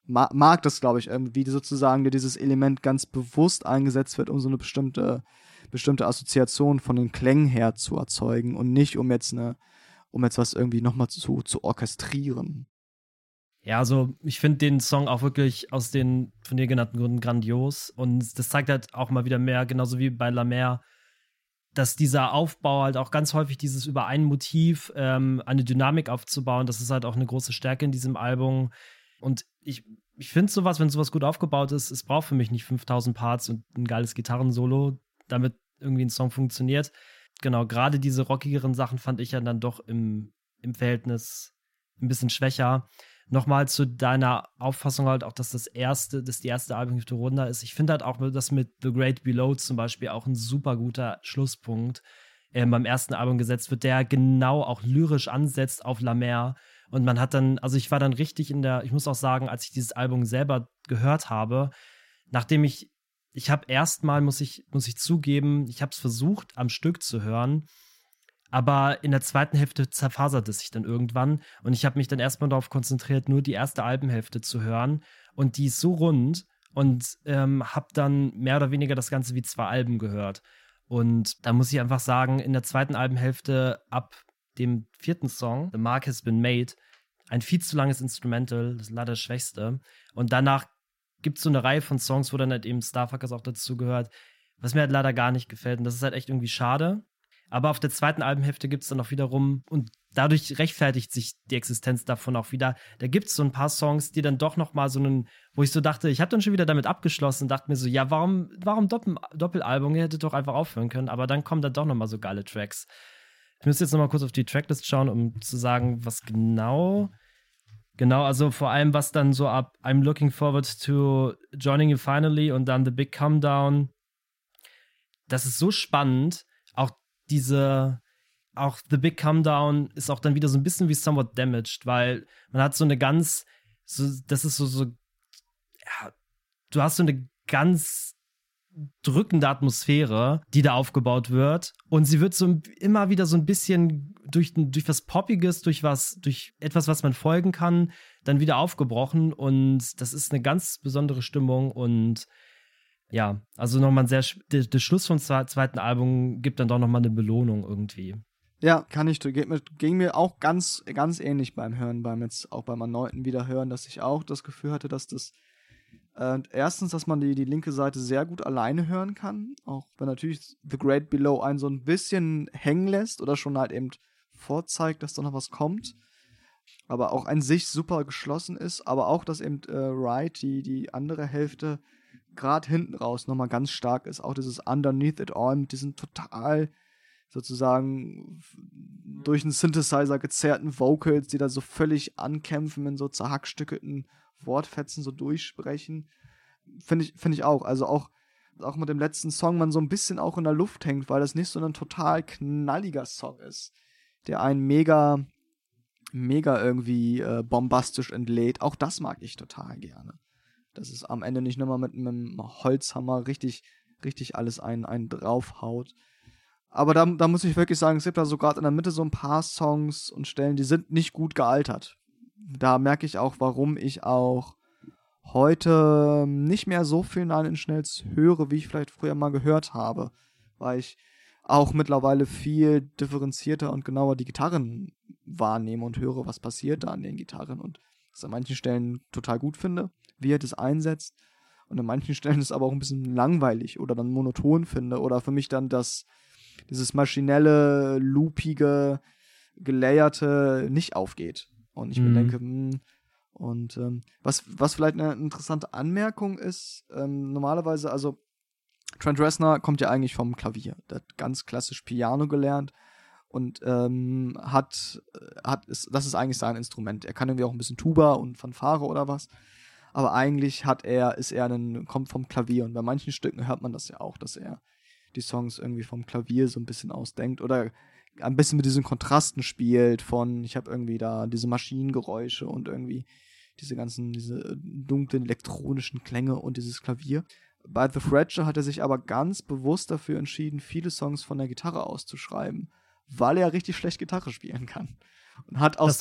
mag das, glaube ich, wie sozusagen dieses Element ganz bewusst eingesetzt wird, um so eine bestimmte Assoziation von den Klängen her zu erzeugen und nicht um jetzt was irgendwie nochmal zu orchestrieren. Ja, also ich finde den Song auch wirklich aus den von dir genannten Gründen grandios und das zeigt halt auch mal wieder mehr, genauso wie bei La Mer, dass dieser Aufbau halt auch ganz häufig dieses über ein Motiv eine Dynamik aufzubauen, das ist halt auch eine große Stärke in diesem Album und ich finde sowas, wenn sowas gut aufgebaut ist, es braucht für mich nicht 5000 Parts und ein geiles Gitarrensolo, damit irgendwie ein Song funktioniert. Genau, gerade diese rockigeren Sachen fand ich ja dann doch im Verhältnis ein bisschen schwächer. Nochmal zu deiner Auffassung halt auch, dass die erste Albumhälfte runder ist. Ich finde halt auch, dass mit The Great Below zum Beispiel auch ein super guter Schlusspunkt beim ersten Album gesetzt wird, der genau auch lyrisch ansetzt auf La Mer. Und man hat dann, also ich war dann richtig ich muss auch sagen, als ich dieses Album selber gehört habe, nachdem ich habe erstmal, muss ich zugeben, ich habe es versucht, am Stück zu hören, aber in der zweiten Hälfte zerfasert es sich dann irgendwann und ich habe mich dann erstmal darauf konzentriert, nur die erste Albenhälfte zu hören und die ist so rund und habe dann mehr oder weniger das Ganze wie 2 Alben gehört. Und da muss ich einfach sagen, in der zweiten Albenhälfte ab dem 4. Song, The Mark Has Been Made, ein viel zu langes Instrumental, das ist leider das Schwächste. Und danach gibt es so eine Reihe von Songs, wo dann halt eben Starfuckers auch dazu gehört, was mir halt leider gar nicht gefällt. Und das ist halt echt irgendwie schade. Aber auf der zweiten Albenhälfte gibt es dann auch wiederum, und dadurch rechtfertigt sich die Existenz davon auch wieder, da gibt es so ein paar Songs, die dann doch noch mal so einen, wo ich so dachte, ich habe dann schon wieder damit abgeschlossen und dachte mir so, ja, warum Doppelalbum? Ihr hättet doch einfach aufhören können. Aber dann kommen da doch noch mal so geile Tracks. Ich müsste jetzt noch mal kurz auf die Tracklist schauen, um zu sagen, was genau, also vor allem, was dann so ab I'm Looking Forward to Joining You Finally und dann The Big Come Down, das ist so spannend. Auch The Big Come Down ist auch dann wieder so ein bisschen wie Somewhat Damaged, weil man hat so eine ganz, das ist ja, du hast so eine ganz drückende Atmosphäre, die da aufgebaut wird. Und sie wird so immer wieder so ein bisschen durch was Poppiges, durch etwas, was man folgen kann, dann wieder aufgebrochen. Und das ist eine ganz besondere Stimmung. Und ja, also nochmal der Schluss vom zweiten Album gibt dann doch nochmal eine Belohnung irgendwie. Ja, ging mir auch ganz, ganz ähnlich beim Hören, auch beim erneuten Wiederhören, dass ich auch das Gefühl hatte, dass das erstens, dass man die linke Seite sehr gut alleine hören kann, auch wenn natürlich The Great Below einen so ein bisschen hängen lässt oder schon halt eben vorzeigt, dass da noch was kommt, aber auch an sich super geschlossen ist, aber auch, dass eben Right, die andere Hälfte, gerade hinten raus nochmal ganz stark ist, auch dieses Underneath It All mit diesen total sozusagen durch einen Synthesizer gezerrten Vocals, die da so völlig ankämpfen, in so zerhackstückelten Wortfetzen so durchsprechen. Finde ich auch. Also auch mit dem letzten Song man so ein bisschen auch in der Luft hängt, weil das nicht so ein total knalliger Song ist, der einen mega irgendwie bombastisch entlädt. Auch das mag ich total gerne. Dass es am Ende nicht nur mal mit einem Holzhammer richtig alles einen draufhaut. Aber da muss ich wirklich sagen, es gibt da so gerade in der Mitte so ein paar Songs und Stellen, die sind nicht gut gealtert. Da merke ich auch, warum ich auch heute nicht mehr so viel Nine Inch Nails höre, wie ich vielleicht früher mal gehört habe. Weil ich auch mittlerweile viel differenzierter und genauer die Gitarren wahrnehme und höre, was passiert da an den Gitarren und das an manchen Stellen total gut finde, wie er das einsetzt. Und an manchen Stellen ist es aber auch ein bisschen langweilig oder dann monoton finde oder für mich dann dieses maschinelle, loopige, gelayerte nicht aufgeht. Und ich mir denke, was vielleicht eine interessante Anmerkung ist, normalerweise, also Trent Reznor kommt ja eigentlich vom Klavier. Der hat ganz klassisch Piano gelernt und das ist eigentlich sein Instrument. Er kann irgendwie auch ein bisschen Tuba und Fanfare oder was. Aber eigentlich kommt vom Klavier. Und bei manchen Stücken hört man das ja auch, dass er die Songs irgendwie vom Klavier so ein bisschen ausdenkt oder ein bisschen mit diesen Kontrasten spielt ich habe irgendwie da diese Maschinengeräusche und irgendwie diese dunklen elektronischen Klänge und dieses Klavier. Bei The Fracture hat er sich aber ganz bewusst dafür entschieden, viele Songs von der Gitarre auszuschreiben, weil er richtig schlecht Gitarre spielen kann. und hat aus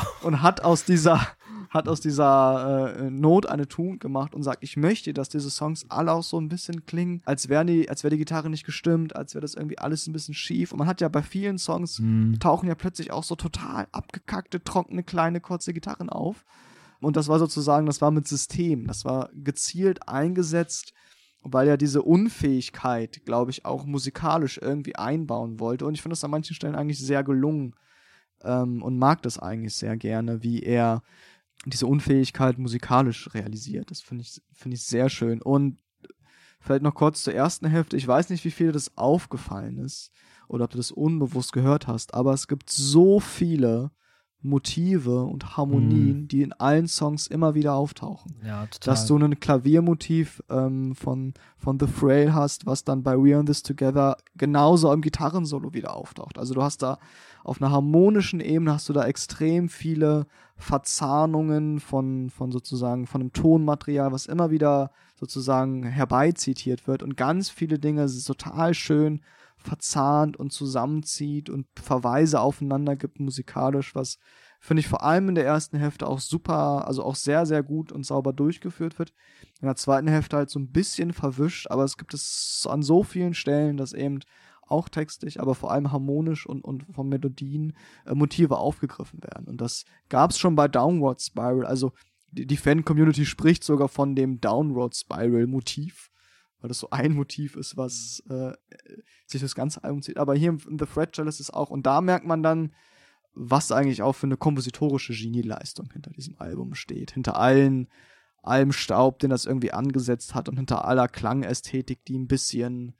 dieser Not eine Tugend gemacht und sagt, ich möchte, dass diese Songs alle auch so ein bisschen klingen, als wäre die Gitarre nicht gestimmt, als wäre das irgendwie alles ein bisschen schief. Und man hat ja bei vielen Songs tauchen ja plötzlich auch so total abgekackte, trockene, kleine, kurze Gitarren auf. Und das war mit System. Das war gezielt eingesetzt, weil er diese Unfähigkeit, glaube ich, auch musikalisch irgendwie einbauen wollte. Und ich finde das an manchen Stellen eigentlich sehr gelungen und mag das eigentlich sehr gerne, wie er diese Unfähigkeit musikalisch realisiert. Das finde ich sehr schön. Und vielleicht noch kurz zur ersten Hälfte. Ich weiß nicht, wie viel dir das aufgefallen ist oder ob du das unbewusst gehört hast, aber es gibt so viele Motive und Harmonien, die in allen Songs immer wieder auftauchen. Ja, total. Dass du ein Klaviermotiv von The Frail hast, was dann bei We Are in This Together genauso im Gitarrensolo wieder auftaucht. Also du hast da auf einer harmonischen Ebene hast du da extrem viele Verzahnungen von sozusagen von einem Tonmaterial, was immer wieder sozusagen herbeizitiert wird und ganz viele Dinge sind total schön verzahnt und zusammenzieht und Verweise aufeinander gibt musikalisch, was finde ich vor allem in der ersten Hälfte auch super, also auch sehr, sehr gut und sauber durchgeführt wird. In der zweiten Hälfte halt so ein bisschen verwischt, aber es gibt es an so vielen Stellen, dass eben auch textlich, aber vor allem harmonisch und von Melodien Motive aufgegriffen werden. Und das gab es schon bei Downward Spiral, also die Fan-Community spricht sogar von dem Downward Spiral-Motiv, weil das so ein Motiv ist, was sich das ganze Album zieht. Aber hier in The Fragile ist es auch. Und da merkt man dann, was eigentlich auch für eine kompositorische Genieleistung hinter diesem Album steht. Hinter allem Staub, den das irgendwie angesetzt hat und hinter aller Klangästhetik, die ein bisschen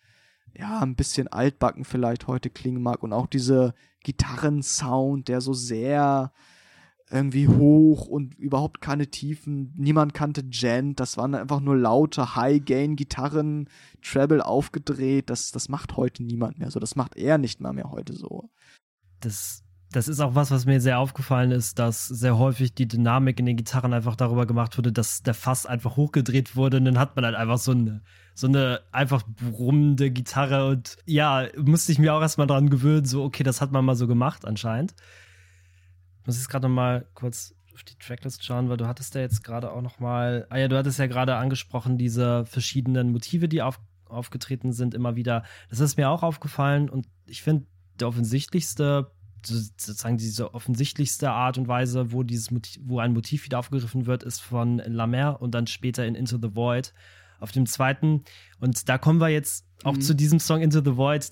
altbacken vielleicht heute klingen mag. Und auch diese Gitarrensound, der so sehr irgendwie hoch und überhaupt keine Tiefen, niemand kannte Gent, das waren einfach nur laute High-Gain-Gitarren, Treble aufgedreht, das macht heute niemand mehr so, das macht er nicht mal mehr heute so. Das ist auch was mir sehr aufgefallen ist, dass sehr häufig die Dynamik in den Gitarren einfach darüber gemacht wurde, dass der Fass einfach hochgedreht wurde und dann hat man halt einfach so eine einfach brummende Gitarre und ja, musste ich mir auch erstmal dran gewöhnen, so okay, das hat man mal so gemacht anscheinend. Ich muss jetzt gerade noch mal kurz auf die Tracklist schauen, weil du hattest ja jetzt gerade auch noch mal, du hattest ja gerade angesprochen, diese verschiedenen Motive, die aufgetreten sind immer wieder. Das ist mir auch aufgefallen und ich finde, der offensichtlichste, sozusagen diese offensichtlichste Art und Weise, wo ein Motiv wieder aufgegriffen wird, ist von La Mer und dann später in Into the Void auf dem zweiten. Und da kommen wir jetzt auch zu diesem Song Into the Void,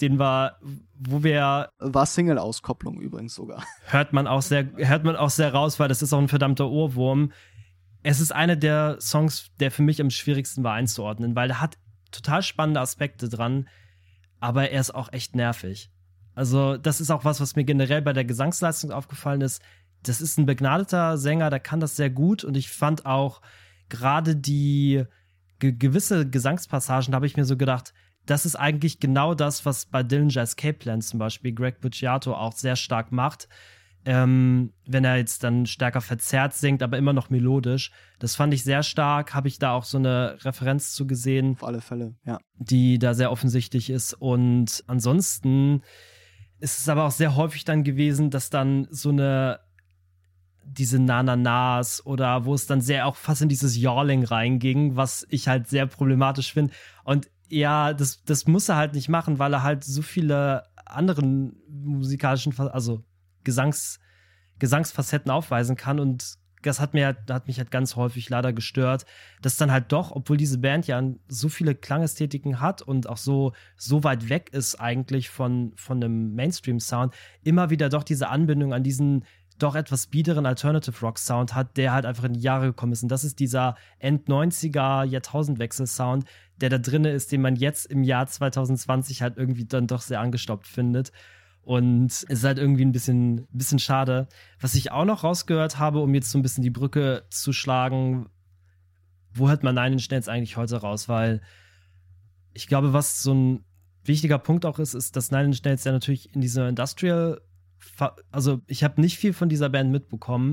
war Single-Auskopplung übrigens sogar. Hört man auch sehr raus, weil das ist auch ein verdammter Ohrwurm. Es ist einer der Songs, der für mich am schwierigsten war einzuordnen, weil er hat total spannende Aspekte dran, aber er ist auch echt nervig. Also das ist auch was mir generell bei der Gesangsleistung aufgefallen ist. Das ist ein begnadeter Sänger, der kann das sehr gut und ich fand auch gerade die gewisse Gesangspassagen, da habe ich mir so gedacht, das ist eigentlich genau das, was bei Dillinger Escape Plan zum Beispiel Greg Puciato auch sehr stark macht, wenn er jetzt dann stärker verzerrt singt, aber immer noch melodisch. Das fand ich sehr stark, habe ich da auch so eine Referenz zu gesehen. Auf alle Fälle, ja. Die da sehr offensichtlich ist und ansonsten ist es aber auch sehr häufig dann gewesen, dass dann so diese Na-Na-Nas oder wo es dann sehr auch fast in dieses Yawling reinging, was ich halt sehr problematisch finde. Und ja, das muss er halt nicht machen, weil er halt so viele anderen musikalischen, also Gesangsfacetten aufweisen kann und das hat mich halt ganz häufig leider gestört, dass dann halt doch, obwohl diese Band ja so viele Klangästhetiken hat und auch so weit weg ist eigentlich von einem Mainstream-Sound, immer wieder doch diese Anbindung an diesen doch etwas biederen Alternative-Rock-Sound hat, der halt einfach in die Jahre gekommen ist. Und das ist dieser End-90er Jahrtausendwechsel-Sound, der da drin ist, den man jetzt im Jahr 2020 halt irgendwie dann doch sehr angestaubt findet. Und es ist halt irgendwie ein bisschen schade. Was ich auch noch rausgehört habe, um jetzt so ein bisschen die Brücke zu schlagen, wo hört man Nine Inch Nails eigentlich heute raus? Weil ich glaube, was so ein wichtiger Punkt auch ist, dass Nine Inch Nails ja natürlich in dieser Industrial, also ich habe nicht viel von dieser Band mitbekommen,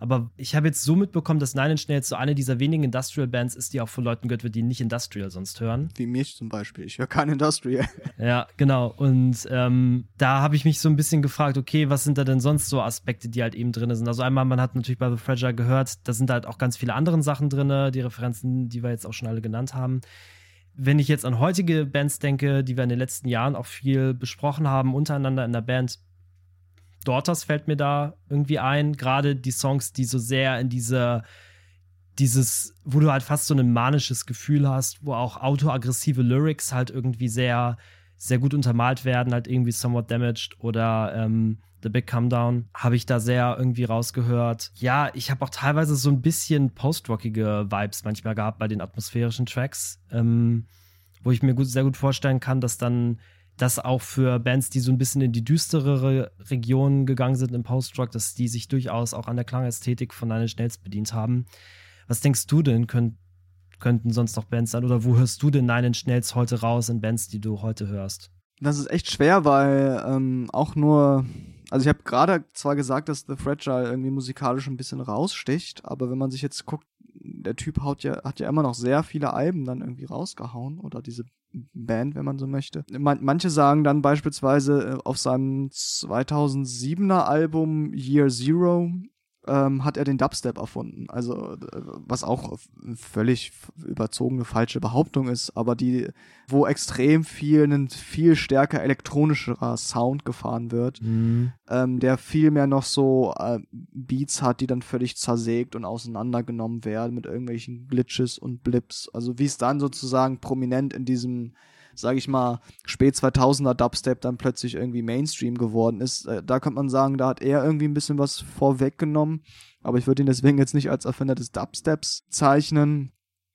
Aber ich habe jetzt so mitbekommen, dass Nine Inch Nails so eine dieser wenigen Industrial-Bands ist, die auch von Leuten gehört wird, die nicht Industrial sonst hören. Wie mich zum Beispiel. Ich höre kein Industrial. Ja, genau. Und da habe ich mich so ein bisschen gefragt, okay, was sind da denn sonst so Aspekte, die halt eben drin sind? Also einmal, man hat natürlich bei The Fragile gehört, da sind halt auch ganz viele andere Sachen drin, die Referenzen, die wir jetzt auch schon alle genannt haben. Wenn ich jetzt an heutige Bands denke, die wir in den letzten Jahren auch viel besprochen haben, untereinander in der Band, Daughters fällt mir da irgendwie ein. Gerade die Songs, die so sehr in dieses, wo du halt fast so ein manisches Gefühl hast, wo auch autoaggressive Lyrics halt irgendwie sehr, sehr gut untermalt werden, halt irgendwie Somewhat Damaged oder The Big Come Down, habe ich da sehr irgendwie rausgehört. Ja, ich habe auch teilweise so ein bisschen postrockige Vibes manchmal gehabt bei den atmosphärischen Tracks, wo ich mir sehr gut vorstellen kann, dass dann das auch für Bands, die so ein bisschen in die düsterere Region gegangen sind im Post-Rock, dass die sich durchaus auch an der Klangästhetik von Nine Inch Nails bedient haben. Was denkst du denn, könnten sonst noch Bands sein? Oder wo hörst du denn Nine Inch Nails heute raus in Bands, die du heute hörst? Das ist echt schwer, weil also ich habe gerade zwar gesagt, dass The Fragile irgendwie musikalisch ein bisschen raussticht, aber wenn man sich jetzt guckt, der Typ hat ja immer noch sehr viele Alben dann irgendwie rausgehauen oder diese Band, wenn man so möchte. Manche sagen dann beispielsweise auf seinem 2007er Album Year Zero hat er den Dubstep erfunden. Also was auch völlig überzogene falsche Behauptung ist, aber wo extrem ein viel stärker elektronischerer Sound gefahren wird, der viel mehr noch so Beats hat, die dann völlig zersägt und auseinandergenommen werden mit irgendwelchen Glitches und Blips. Also wie es dann sozusagen prominent in diesem, sage ich mal, spät 2000er Dubstep dann plötzlich irgendwie Mainstream geworden ist. Da könnte man sagen, da hat er irgendwie ein bisschen was vorweggenommen, aber ich würde ihn deswegen jetzt nicht als Erfinder des Dubsteps zeichnen.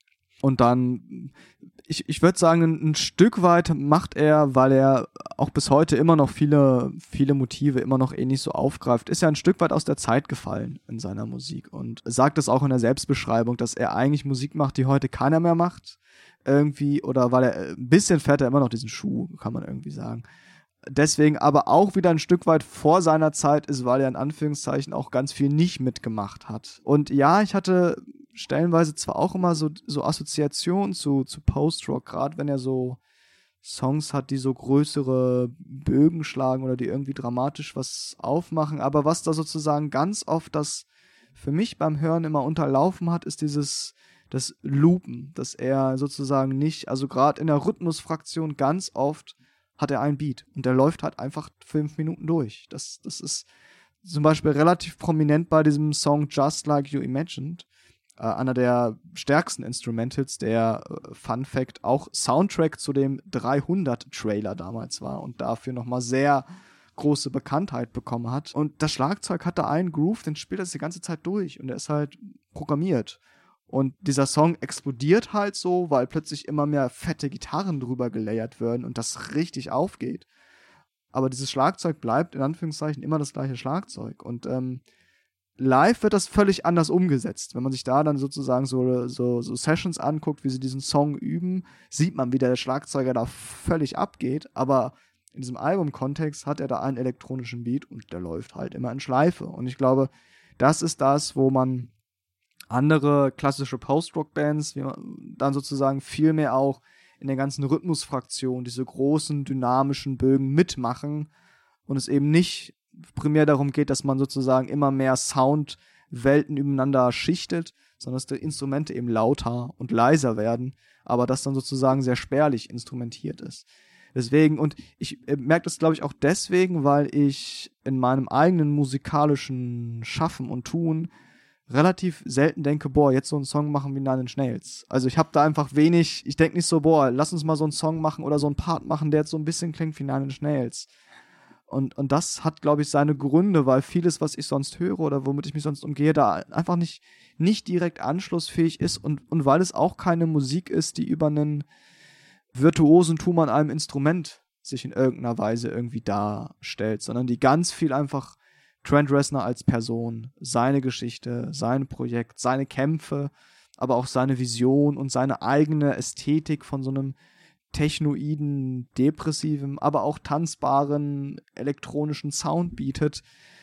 Und dann, ich würde sagen, ein Stück weit macht er, weil er auch bis heute immer noch viele Motive immer noch ähnlich so aufgreift, ist ja ein Stück weit aus der Zeit gefallen in seiner Musik und sagt es auch in der Selbstbeschreibung, dass er eigentlich Musik macht, die heute keiner mehr macht. Irgendwie, oder weil er ein bisschen fährt er immer noch diesen Schuh, kann man irgendwie sagen. Deswegen aber auch wieder ein Stück weit vor seiner Zeit ist, weil er in Anführungszeichen auch ganz viel nicht mitgemacht hat. Und ja, ich hatte stellenweise zwar auch immer so Assoziationen zu Post-Rock, gerade wenn er so Songs hat, die so größere Bögen schlagen oder die irgendwie dramatisch was aufmachen, aber was da sozusagen ganz oft das für mich beim Hören immer unterlaufen hat, ist das Loopen, dass er sozusagen nicht, also gerade in der Rhythmusfraktion ganz oft hat er einen Beat und der läuft halt einfach 5 Minuten durch. Das ist zum Beispiel relativ prominent bei diesem Song Just Like You Imagined, einer der stärksten Instrumentals, der, Fun Fact, auch Soundtrack zu dem 300-Trailer damals war und dafür nochmal sehr große Bekanntheit bekommen hat. Und das Schlagzeug hat da einen Groove, den spielt er die ganze Zeit durch und der ist halt programmiert. Und dieser Song explodiert halt so, weil plötzlich immer mehr fette Gitarren drüber gelayert werden und das richtig aufgeht. Aber dieses Schlagzeug bleibt in Anführungszeichen immer das gleiche Schlagzeug. Und live wird das völlig anders umgesetzt. Wenn man sich da dann sozusagen so Sessions anguckt, wie sie diesen Song üben, sieht man, wie der Schlagzeuger da völlig abgeht. Aber in diesem Album-Kontext hat er da einen elektronischen Beat und der läuft halt immer in Schleife. Und ich glaube, das ist das, wo man andere klassische Post-Rock-Bands dann sozusagen viel mehr auch in der ganzen Rhythmusfraktion diese großen, dynamischen Bögen mitmachen und es eben nicht primär darum geht, dass man sozusagen immer mehr Soundwelten übereinander schichtet, sondern dass die Instrumente eben lauter und leiser werden, aber das dann sozusagen sehr spärlich instrumentiert ist. Deswegen, und ich merke das, glaube ich, auch deswegen, weil ich in meinem eigenen musikalischen Schaffen und Tun relativ selten denke, boah, jetzt so einen Song machen wie Nine Inch Nails. Also ich habe da einfach wenig, ich denke nicht so, boah, lass uns mal so einen Song machen oder so einen Part machen, der jetzt so ein bisschen klingt wie Nine Inch Nails. Und das hat, glaube ich, seine Gründe, weil vieles, was ich sonst höre oder womit ich mich sonst umgehe, da einfach nicht direkt anschlussfähig ist und weil es auch keine Musik ist, die über einen Virtuosentum an einem Instrument sich in irgendeiner Weise irgendwie darstellt, sondern die ganz viel einfach Trent Reznor als Person, seine Geschichte, sein Projekt, seine Kämpfe, aber auch seine Vision und seine eigene Ästhetik von so einem technoiden, depressiven, aber auch tanzbaren elektronischen Sound bietet.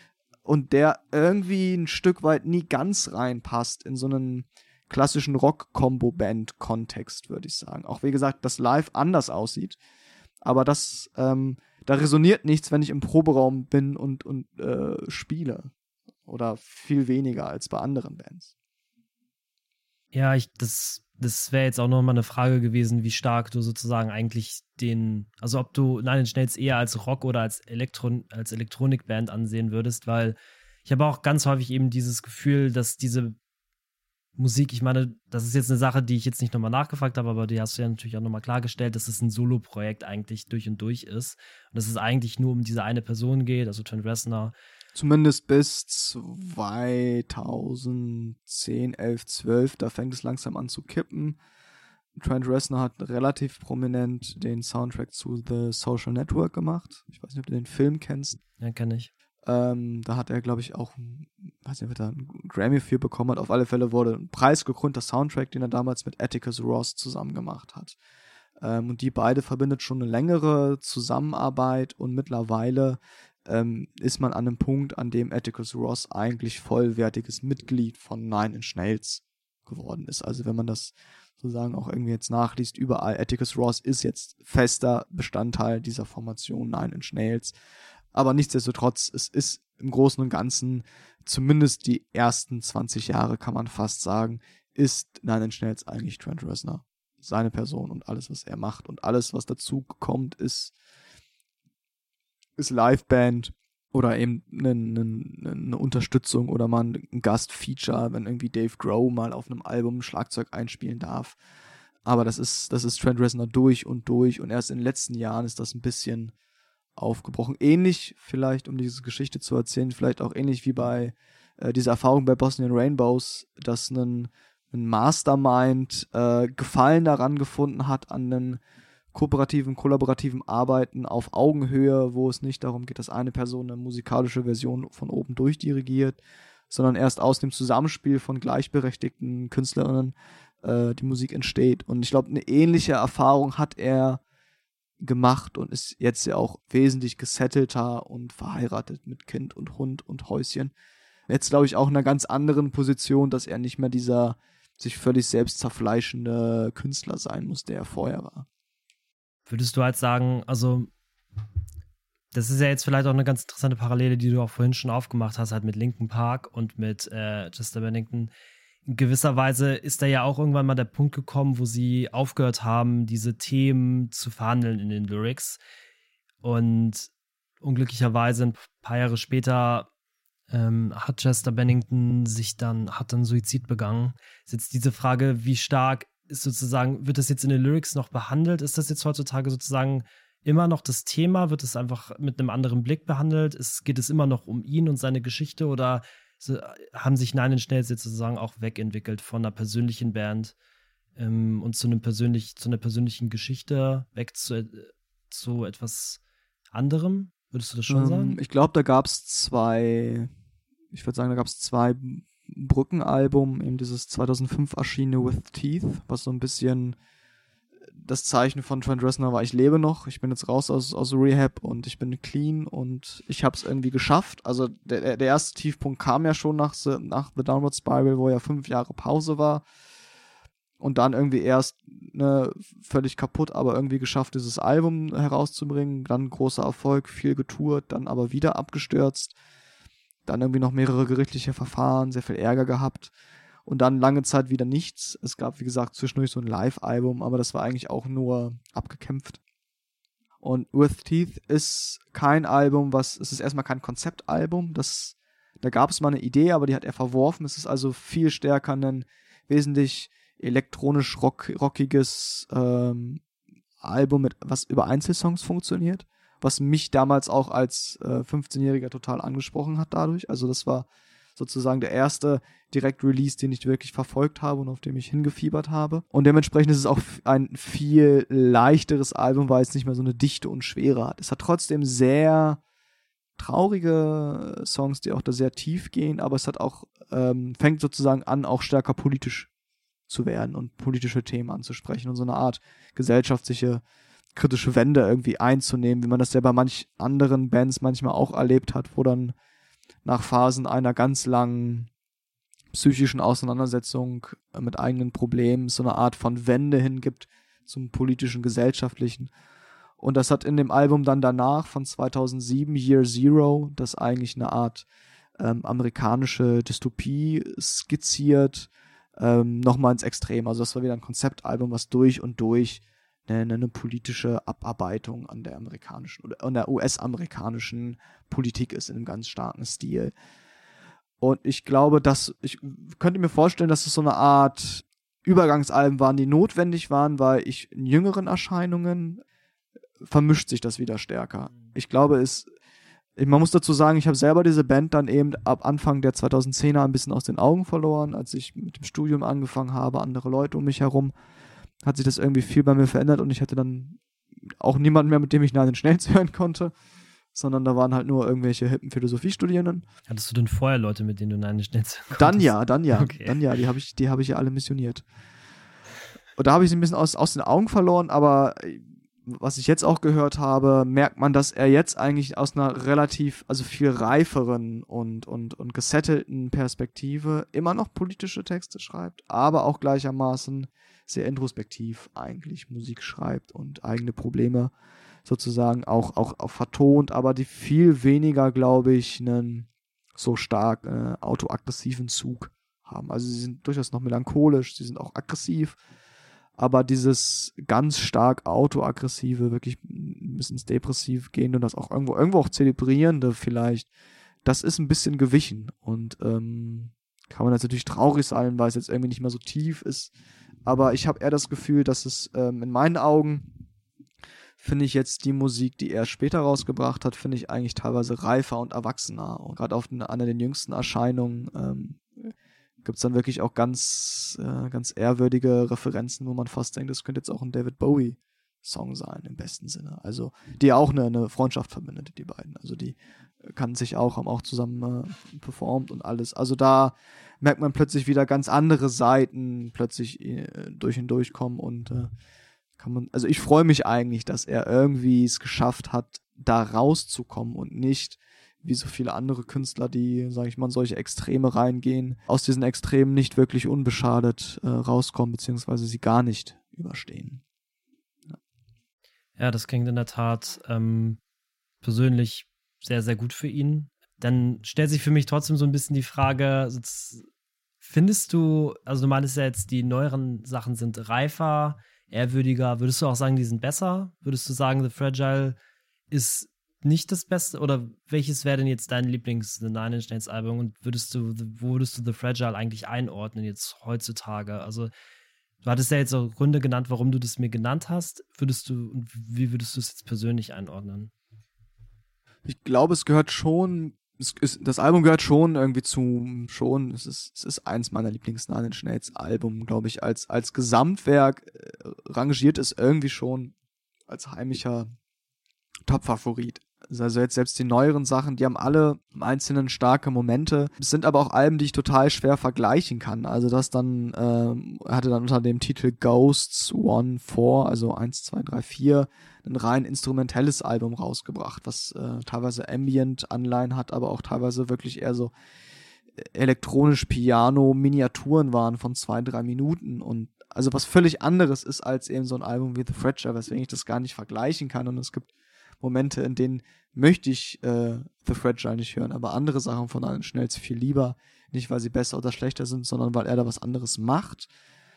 und der irgendwie ein Stück weit nie ganz reinpasst in so einen klassischen Rock-Combo-Band-Kontext, würde ich sagen. Auch wie gesagt, das live anders aussieht, aber das, da resoniert nichts, wenn ich im Proberaum bin und spiele. Oder viel weniger als bei anderen Bands. Ja, das wäre jetzt auch nochmal eine Frage gewesen, wie stark du sozusagen eigentlich also ob du Nine Inch Nails eher als Rock oder als Elektronikband ansehen würdest, weil ich habe auch ganz häufig eben dieses Gefühl, dass diese Musik, ich meine, das ist jetzt eine Sache, die ich jetzt nicht nochmal nachgefragt habe, aber die hast du ja natürlich auch nochmal klargestellt, dass es ein Solo-Projekt eigentlich durch und durch ist und dass es eigentlich nur um diese eine Person geht, also Trent Reznor. Zumindest bis 2010, 11, 12, da fängt es langsam an zu kippen. Trent Reznor hat relativ prominent den Soundtrack zu The Social Network gemacht. Ich weiß nicht, ob du den Film kennst. Ja, kenne ich. Da hat er, glaube ich, auch, weiß nicht, ob er da einen Grammy für bekommen hat. Auf alle Fälle wurde ein preisgekrönter Soundtrack, den er damals mit Atticus Ross zusammen gemacht hat. Und die beide verbindet schon eine längere Zusammenarbeit und mittlerweile ist man an einem Punkt, an dem Atticus Ross eigentlich vollwertiges Mitglied von Nine Inch Nails geworden ist. Also wenn man das sozusagen auch irgendwie jetzt nachliest, überall, Atticus Ross ist jetzt fester Bestandteil dieser Formation Nine Inch Nails. Aber nichtsdestotrotz, es ist im Großen und Ganzen, zumindest die ersten 20 Jahre, kann man fast sagen, ist Nine Inch Nails eigentlich Trent Reznor. Seine Person und alles, was er macht und alles, was dazu kommt, ist Liveband oder eben eine Unterstützung oder mal ein Gastfeature, wenn irgendwie Dave Grohl mal auf einem Album Schlagzeug einspielen darf. Aber das ist Trent Reznor durch und erst in den letzten Jahren ist das ein bisschen aufgebrochen. Ähnlich vielleicht, um diese Geschichte zu erzählen, vielleicht auch ähnlich wie bei dieser Erfahrung bei Bosnian Rainbows, dass ein Mastermind Gefallen daran gefunden hat an einem kollaborativen Arbeiten auf Augenhöhe, wo es nicht darum geht, dass eine Person eine musikalische Version von oben durchdirigiert, sondern erst aus dem Zusammenspiel von gleichberechtigten KünstlerInnen die Musik entsteht. Und ich glaube, eine ähnliche Erfahrung hat er gemacht und ist jetzt ja auch wesentlich gesettelter und verheiratet mit Kind und Hund und Häuschen. Jetzt glaube ich auch in einer ganz anderen Position, dass er nicht mehr dieser sich völlig selbst zerfleischende Künstler sein muss, der er vorher war. Würdest du halt sagen, also das ist ja jetzt vielleicht auch eine ganz interessante Parallele, die du auch vorhin schon aufgemacht hast, halt mit Linkin Park und mit Chester Bennington. In gewisser Weise ist da ja auch irgendwann mal der Punkt gekommen, wo sie aufgehört haben, diese Themen zu verhandeln in den Lyrics. Und unglücklicherweise ein paar Jahre später hat Chester Bennington hat dann Suizid begangen. Ist jetzt diese Frage, wie stark ist sozusagen, wird das jetzt in den Lyrics noch behandelt? Ist das jetzt heutzutage sozusagen immer noch das Thema? Wird es einfach mit einem anderen Blick behandelt? Geht es immer noch um ihn und seine Geschichte oder haben sich Nine Inch Nails jetzt sozusagen auch wegentwickelt von einer persönlichen Band und zu einer persönlichen Geschichte weg zu etwas anderem? Würdest du das schon sagen? Ich glaube, da gab es zwei Brückenalbum, eben dieses 2005 erschienene With Teeth, was so ein bisschen das Zeichen von Trent Reznor war, ich lebe noch, ich bin jetzt raus aus Rehab und ich bin clean und ich habe es irgendwie geschafft. Also der erste Tiefpunkt kam ja schon nach The Downward Spiral, wo ja 5 Jahre Pause war und dann irgendwie erst völlig kaputt, aber irgendwie geschafft, dieses Album herauszubringen, dann großer Erfolg, viel getourt, dann aber wieder abgestürzt. Dann irgendwie noch mehrere gerichtliche Verfahren, sehr viel Ärger gehabt und dann lange Zeit wieder nichts. Es gab, wie gesagt, zwischendurch so ein Live-Album, aber das war eigentlich auch nur abgekämpft. Und With Teeth ist kein Album, es ist erstmal kein Konzeptalbum, da gab es mal eine Idee, aber die hat er verworfen. Es ist also viel stärker ein wesentlich elektronisch rockiges Album, was über Einzelsongs funktioniert. Was mich damals auch als 15-Jähriger total angesprochen hat dadurch. Also das war sozusagen der erste Direkt-Release, den ich wirklich verfolgt habe und auf dem ich hingefiebert habe. Und dementsprechend ist es auch ein viel leichteres Album, weil es nicht mehr so eine Dichte und Schwere hat. Es hat trotzdem sehr traurige Songs, die auch da sehr tief gehen, aber es hat auch fängt sozusagen an, auch stärker politisch zu werden und politische Themen anzusprechen und so eine Art gesellschaftliche kritische Wende irgendwie einzunehmen, wie man das ja bei manch anderen Bands manchmal auch erlebt hat, wo dann nach Phasen einer ganz langen psychischen Auseinandersetzung mit eigenen Problemen so eine Art von Wende hingibt zum politischen, gesellschaftlichen. Und das hat in dem Album dann danach von 2007, Year Zero, das eigentlich eine Art amerikanische Dystopie skizziert, nochmal ins Extrem. Also das war wieder ein Konzeptalbum, was durch und durch eine politische Abarbeitung an der amerikanischen oder an der US-amerikanischen Politik ist in einem ganz starken Stil. Und ich glaube, ich könnte mir vorstellen, dass es so eine Art Übergangsalben waren, die notwendig waren, weil in jüngeren Erscheinungen vermischt sich das wieder stärker. Ich glaube, man muss dazu sagen, ich habe selber diese Band dann eben ab Anfang der 2010er ein bisschen aus den Augen verloren, als ich mit dem Studium angefangen habe, andere Leute um mich herum, hat sich das irgendwie viel bei mir verändert und ich hatte dann auch niemanden mehr, mit dem ich Nine Inch Nails hören konnte, sondern da waren halt nur irgendwelche hippen Philosophiestudierenden. Hattest du denn vorher Leute, mit denen du Nine Inch Nails hören konntest? Dann ja. Okay. Dann ja, die habe ich ja alle missioniert. Und da habe ich sie ein bisschen aus den Augen verloren, aber was ich jetzt auch gehört habe, merkt man, dass er jetzt eigentlich aus einer relativ, also viel reiferen und gesettelten Perspektive immer noch politische Texte schreibt, aber auch gleichermaßen sehr introspektiv eigentlich Musik schreibt und eigene Probleme sozusagen auch vertont, aber die viel weniger, glaube ich, einen so stark autoaggressiven Zug haben. Also sie sind durchaus noch melancholisch, sie sind auch aggressiv, aber dieses ganz stark autoaggressive, wirklich ein bisschen ins Depressiv gehende und das auch irgendwo auch zelebrierende vielleicht, das ist ein bisschen gewichen und kann man jetzt natürlich traurig sein, weil es jetzt irgendwie nicht mehr so tief ist, aber ich habe eher das Gefühl, dass es in meinen Augen, finde ich jetzt die Musik, die er später rausgebracht hat, finde ich eigentlich teilweise reifer und erwachsener und gerade auf einer der jüngsten Erscheinungen gibt es dann wirklich auch ganz ehrwürdige Referenzen, wo man fast denkt, das könnte jetzt auch ein David Bowie-Song sein, im besten Sinne. Also, die auch eine Freundschaft verbindet, die beiden. Also, die kannten sich auch, haben auch zusammen performt und alles. Also, da merkt man plötzlich wieder ganz andere Seiten plötzlich durch und durch kommen und also ich freue mich eigentlich, dass er irgendwie es geschafft hat, da rauszukommen und nicht wie so viele andere Künstler, die, sage ich mal, in solche Extreme reingehen, aus diesen Extremen nicht wirklich unbeschadet rauskommen, beziehungsweise sie gar nicht überstehen. Ja, das klingt in der Tat persönlich sehr, sehr gut für ihn. Dann stellt sich für mich trotzdem so ein bisschen die Frage, findest du, also du meintest ja jetzt, die neueren Sachen sind reifer, ehrwürdiger, würdest du auch sagen, die sind besser? Würdest du sagen, The Fragile ist nicht das Beste, oder welches wäre denn jetzt dein Lieblings-Nine Inch Nails Album und wo würdest du The Fragile eigentlich einordnen jetzt heutzutage? Also du hattest ja jetzt auch Gründe genannt, warum du das mir genannt hast. Wie würdest du es jetzt persönlich einordnen? Ich glaube, es gehört schon, das Album gehört schon irgendwie es ist eins meiner Lieblings-Nine Inch Nails Album, glaube ich, als Gesamtwerk rangiert es irgendwie schon als heimlicher Top-Favorit. Also jetzt selbst die neueren Sachen, die haben alle im Einzelnen starke Momente. Es sind aber auch Alben, die ich total schwer vergleichen kann. Also das dann, hatte dann unter dem Titel Ghosts 1, 4, also 1, 2, 3, 4, ein rein instrumentelles Album rausgebracht, was teilweise Ambient-Anleihen hat, aber auch teilweise wirklich eher so elektronisch Piano-Miniaturen waren von 2, 3 Minuten und also was völlig anderes ist als eben so ein Album wie The Fragile, weswegen ich das gar nicht vergleichen kann und es gibt Momente, in denen möchte ich The Fragile nicht hören, aber andere Sachen von Nine Inch Nails viel lieber. Nicht, weil sie besser oder schlechter sind, sondern weil er da was anderes macht.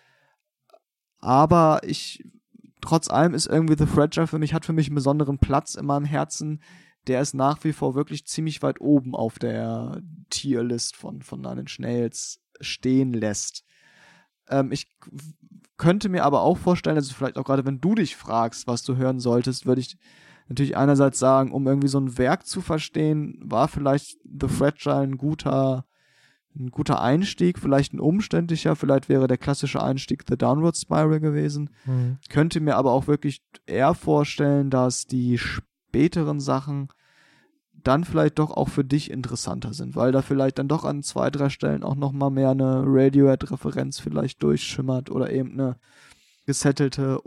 Aber trotz allem ist irgendwie The Fragile hat für mich einen besonderen Platz in meinem Herzen. Der ist nach wie vor wirklich ziemlich weit oben auf der Tierlist von Nine Inch Nails stehen lässt. Ich könnte mir aber auch vorstellen, also vielleicht auch gerade wenn du dich fragst, was du hören solltest, würde ich natürlich einerseits sagen, um irgendwie so ein Werk zu verstehen, war vielleicht The Fragile ein guter Einstieg, vielleicht ein umständlicher, vielleicht wäre der klassische Einstieg The Downward Spiral gewesen. Könnte mir aber auch wirklich eher vorstellen, dass die späteren Sachen dann vielleicht doch auch für dich interessanter sind, weil da vielleicht dann doch an 2, 3 Stellen auch nochmal mehr eine Radiohead-Referenz vielleicht durchschimmert oder eben eine gesettelte,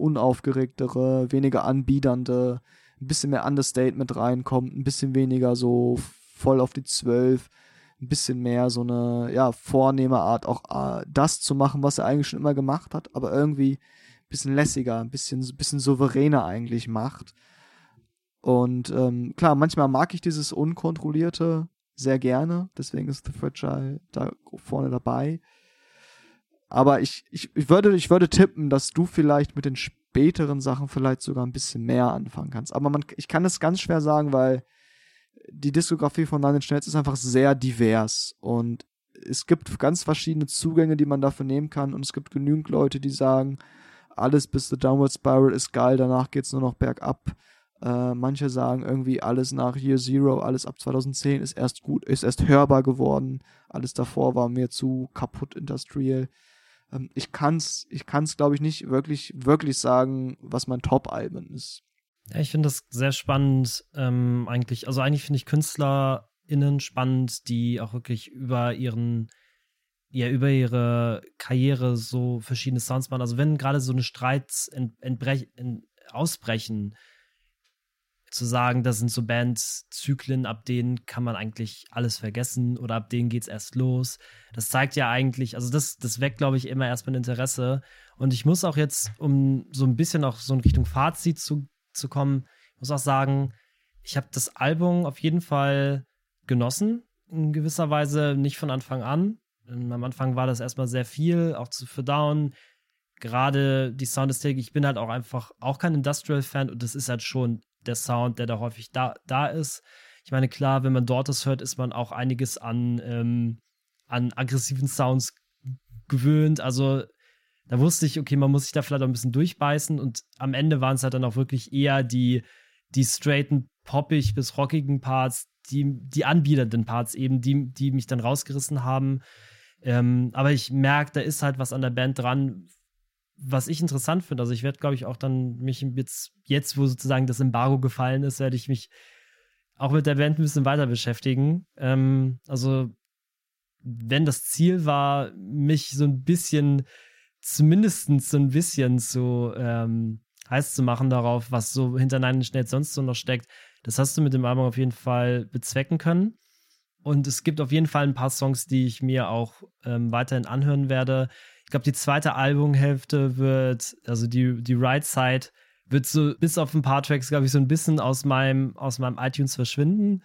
unaufgeregtere, weniger anbiedernde, ein bisschen mehr Understatement reinkommt, ein bisschen weniger so voll auf die 12, ein bisschen mehr so eine, ja, vornehme Art, auch das zu machen, was er eigentlich schon immer gemacht hat, aber irgendwie ein bisschen lässiger, ein bisschen souveräner eigentlich macht. Und klar, manchmal mag ich dieses Unkontrollierte sehr gerne, deswegen ist The Fragile da vorne dabei. Aber ich würde tippen, dass du vielleicht mit den späteren Sachen vielleicht sogar ein bisschen mehr anfangen kannst. Aber ich kann es ganz schwer sagen, weil die Diskografie von Nine Inch Nails ist einfach sehr divers und es gibt ganz verschiedene Zugänge, die man dafür nehmen kann und es gibt genügend Leute, die sagen, alles bis The Downward Spiral ist geil, danach geht's nur noch bergab. Manche sagen irgendwie alles nach Year Zero, alles ab 2010 ist erst gut, ist erst hörbar geworden. Alles davor war mir zu kaputt industriell. Ich kann's, glaube ich, nicht wirklich sagen, was mein Top-Album ist. Ja, ich finde das sehr spannend, eigentlich. Also eigentlich finde ich KünstlerInnen spannend, die auch wirklich über ihre Karriere so verschiedene Sounds machen. Also wenn gerade so eine Streits ausbrechen, zu sagen, das sind so Bandzyklen, ab denen kann man eigentlich alles vergessen oder ab denen geht's erst los. Das zeigt ja eigentlich, also das weckt, glaube ich, immer erstmal ein Interesse. Und ich muss auch jetzt, um so ein bisschen auch so in Richtung Fazit zu kommen, muss auch sagen, ich habe das Album auf jeden Fall genossen, in gewisser Weise, nicht von Anfang an. Am Anfang war das erstmal sehr viel, auch zu verdauen. Gerade die Soundästhetik, ich bin halt auch einfach auch kein Industrial-Fan und das ist halt schon der Sound, der da häufig da ist. Ich meine, klar, wenn man Daughters hört, ist man auch einiges an aggressiven Sounds gewöhnt. Also da wusste ich, okay, man muss sich da vielleicht auch ein bisschen durchbeißen und am Ende waren es halt dann auch wirklich eher die straighten, poppig bis rockigen Parts, die anbiedernden Parts eben, die mich dann rausgerissen haben. Aber ich merke, da ist halt was an der Band dran, was ich interessant finde. Also ich werde, glaube ich, auch dann mich jetzt, wo sozusagen das Embargo gefallen ist, werde ich mich auch mit der Band ein bisschen weiter beschäftigen. Also wenn das Ziel war, mich so ein bisschen, zumindest so ein bisschen zu heiß zu machen darauf, was so hinter Nine Inch Nails sonst so noch steckt, das hast du mit dem Album auf jeden Fall bezwecken können. Und es gibt auf jeden Fall ein paar Songs, die ich mir auch weiterhin anhören werde. Ich glaube, die zweite Albumhälfte wird, also die Right Side, wird so bis auf ein paar Tracks, glaube ich, so ein bisschen aus meinem iTunes verschwinden.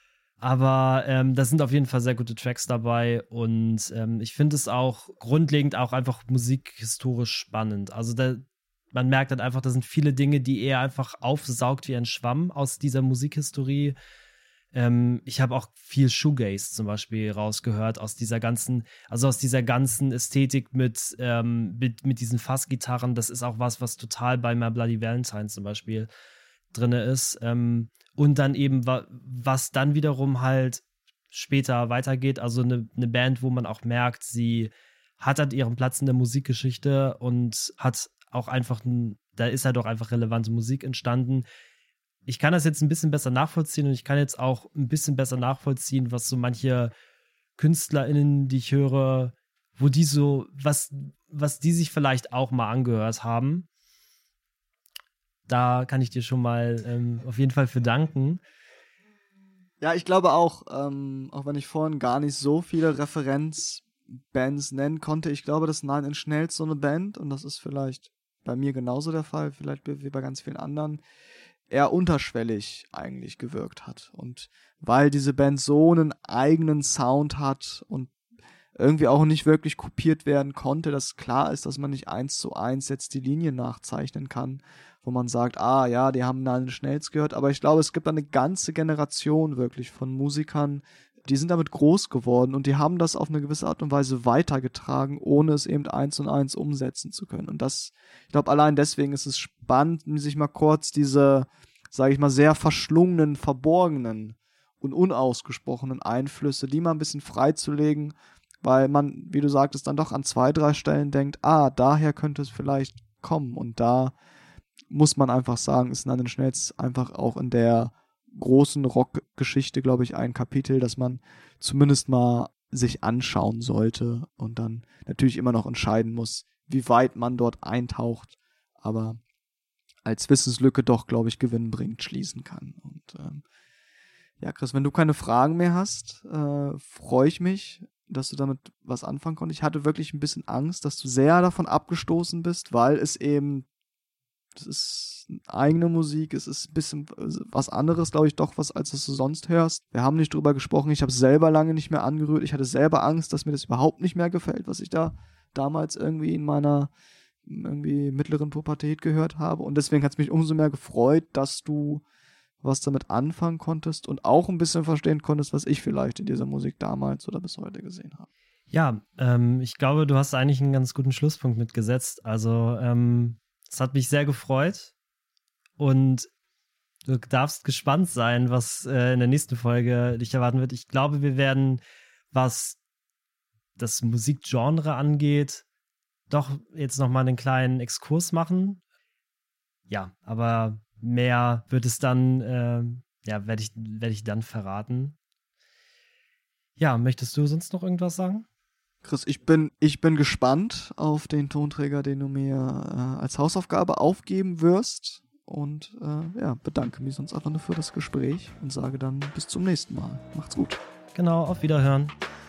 Aber da sind auf jeden Fall sehr gute Tracks dabei und ich finde es auch grundlegend auch einfach musikhistorisch spannend. Also man merkt halt einfach, da sind viele Dinge, die er einfach aufsaugt wie ein Schwamm aus dieser Musikhistorie. Ich habe auch viel Shoegaze zum Beispiel rausgehört aus dieser ganzen Ästhetik mit diesen Fassgitarren. Das ist auch was total bei My Bloody Valentine zum Beispiel drin ist. Und dann eben, was dann wiederum halt später weitergeht. Also eine Band, wo man auch merkt, sie hat halt ihren Platz in der Musikgeschichte und hat auch einfach, da ist halt auch einfach relevante Musik entstanden. Ich kann das jetzt ein bisschen besser nachvollziehen und ich kann jetzt auch ein bisschen besser nachvollziehen, was so manche KünstlerInnen, die ich höre, wo die so, was die sich vielleicht auch mal angehört haben. Da kann ich dir schon mal auf jeden Fall für danken. Ja, ich glaube auch wenn ich vorhin gar nicht so viele Referenzbands nennen konnte, ich glaube, dass Nine Inch Nails so eine Band, und das ist vielleicht bei mir genauso der Fall, vielleicht wie bei ganz vielen anderen, eher unterschwellig eigentlich gewirkt hat. Und weil diese Band so einen eigenen Sound hat und irgendwie auch nicht wirklich kopiert werden konnte, dass klar ist, dass man nicht 1:1 jetzt die Linien nachzeichnen kann, wo man sagt, ja, die haben Nine Inch Nails gehört, aber ich glaube, es gibt eine ganze Generation wirklich von Musikern, die sind damit groß geworden und die haben das auf eine gewisse Art und Weise weitergetragen, ohne es eben 1:1 umsetzen zu können. Und das, ich glaube, allein deswegen ist es spannend, sich mal kurz diese, sage ich mal, sehr verschlungenen, verborgenen und unausgesprochenen Einflüsse, die mal ein bisschen freizulegen, weil man, wie du sagtest, dann doch an 2, 3 Stellen denkt, daher könnte es vielleicht kommen. Und da muss man einfach sagen, ist Nine Inch Nails einfach auch in der großen Rockgeschichte, glaube ich, ein Kapitel, das man zumindest mal sich anschauen sollte und dann natürlich immer noch entscheiden muss, wie weit man dort eintaucht, aber als Wissenslücke doch, glaube ich, gewinnbringend schließen kann. Und Ja, Chris, wenn du keine Fragen mehr hast, freue ich mich, dass du damit was anfangen konntest. Ich hatte wirklich ein bisschen Angst, dass du sehr davon abgestoßen bist, weil es ist eigene Musik, es ist ein bisschen was anderes, glaube ich, doch, als du sonst hörst. Wir haben nicht drüber gesprochen, ich habe es selber lange nicht mehr angerührt. Ich hatte selber Angst, dass mir das überhaupt nicht mehr gefällt, was ich da damals irgendwie in meiner mittleren Pubertät gehört habe. Und deswegen hat es mich umso mehr gefreut, dass du was damit anfangen konntest und auch ein bisschen verstehen konntest, was ich vielleicht in dieser Musik damals oder bis heute gesehen habe. Ja, ich glaube, du hast eigentlich einen ganz guten Schlusspunkt mitgesetzt. Also, es hat mich sehr gefreut und du darfst gespannt sein, was in der nächsten Folge dich erwarten wird. Ich glaube, wir werden, was das Musikgenre angeht, doch jetzt nochmal einen kleinen Exkurs machen. Ja, aber mehr wird es dann, werde ich dann verraten. Ja, möchtest du sonst noch irgendwas sagen? Chris, ich bin gespannt auf den Tonträger, den du mir als Hausaufgabe aufgeben wirst. Und bedanke mich sonst einfach nur für das Gespräch und sage dann bis zum nächsten Mal. Macht's gut. Genau, auf Wiederhören.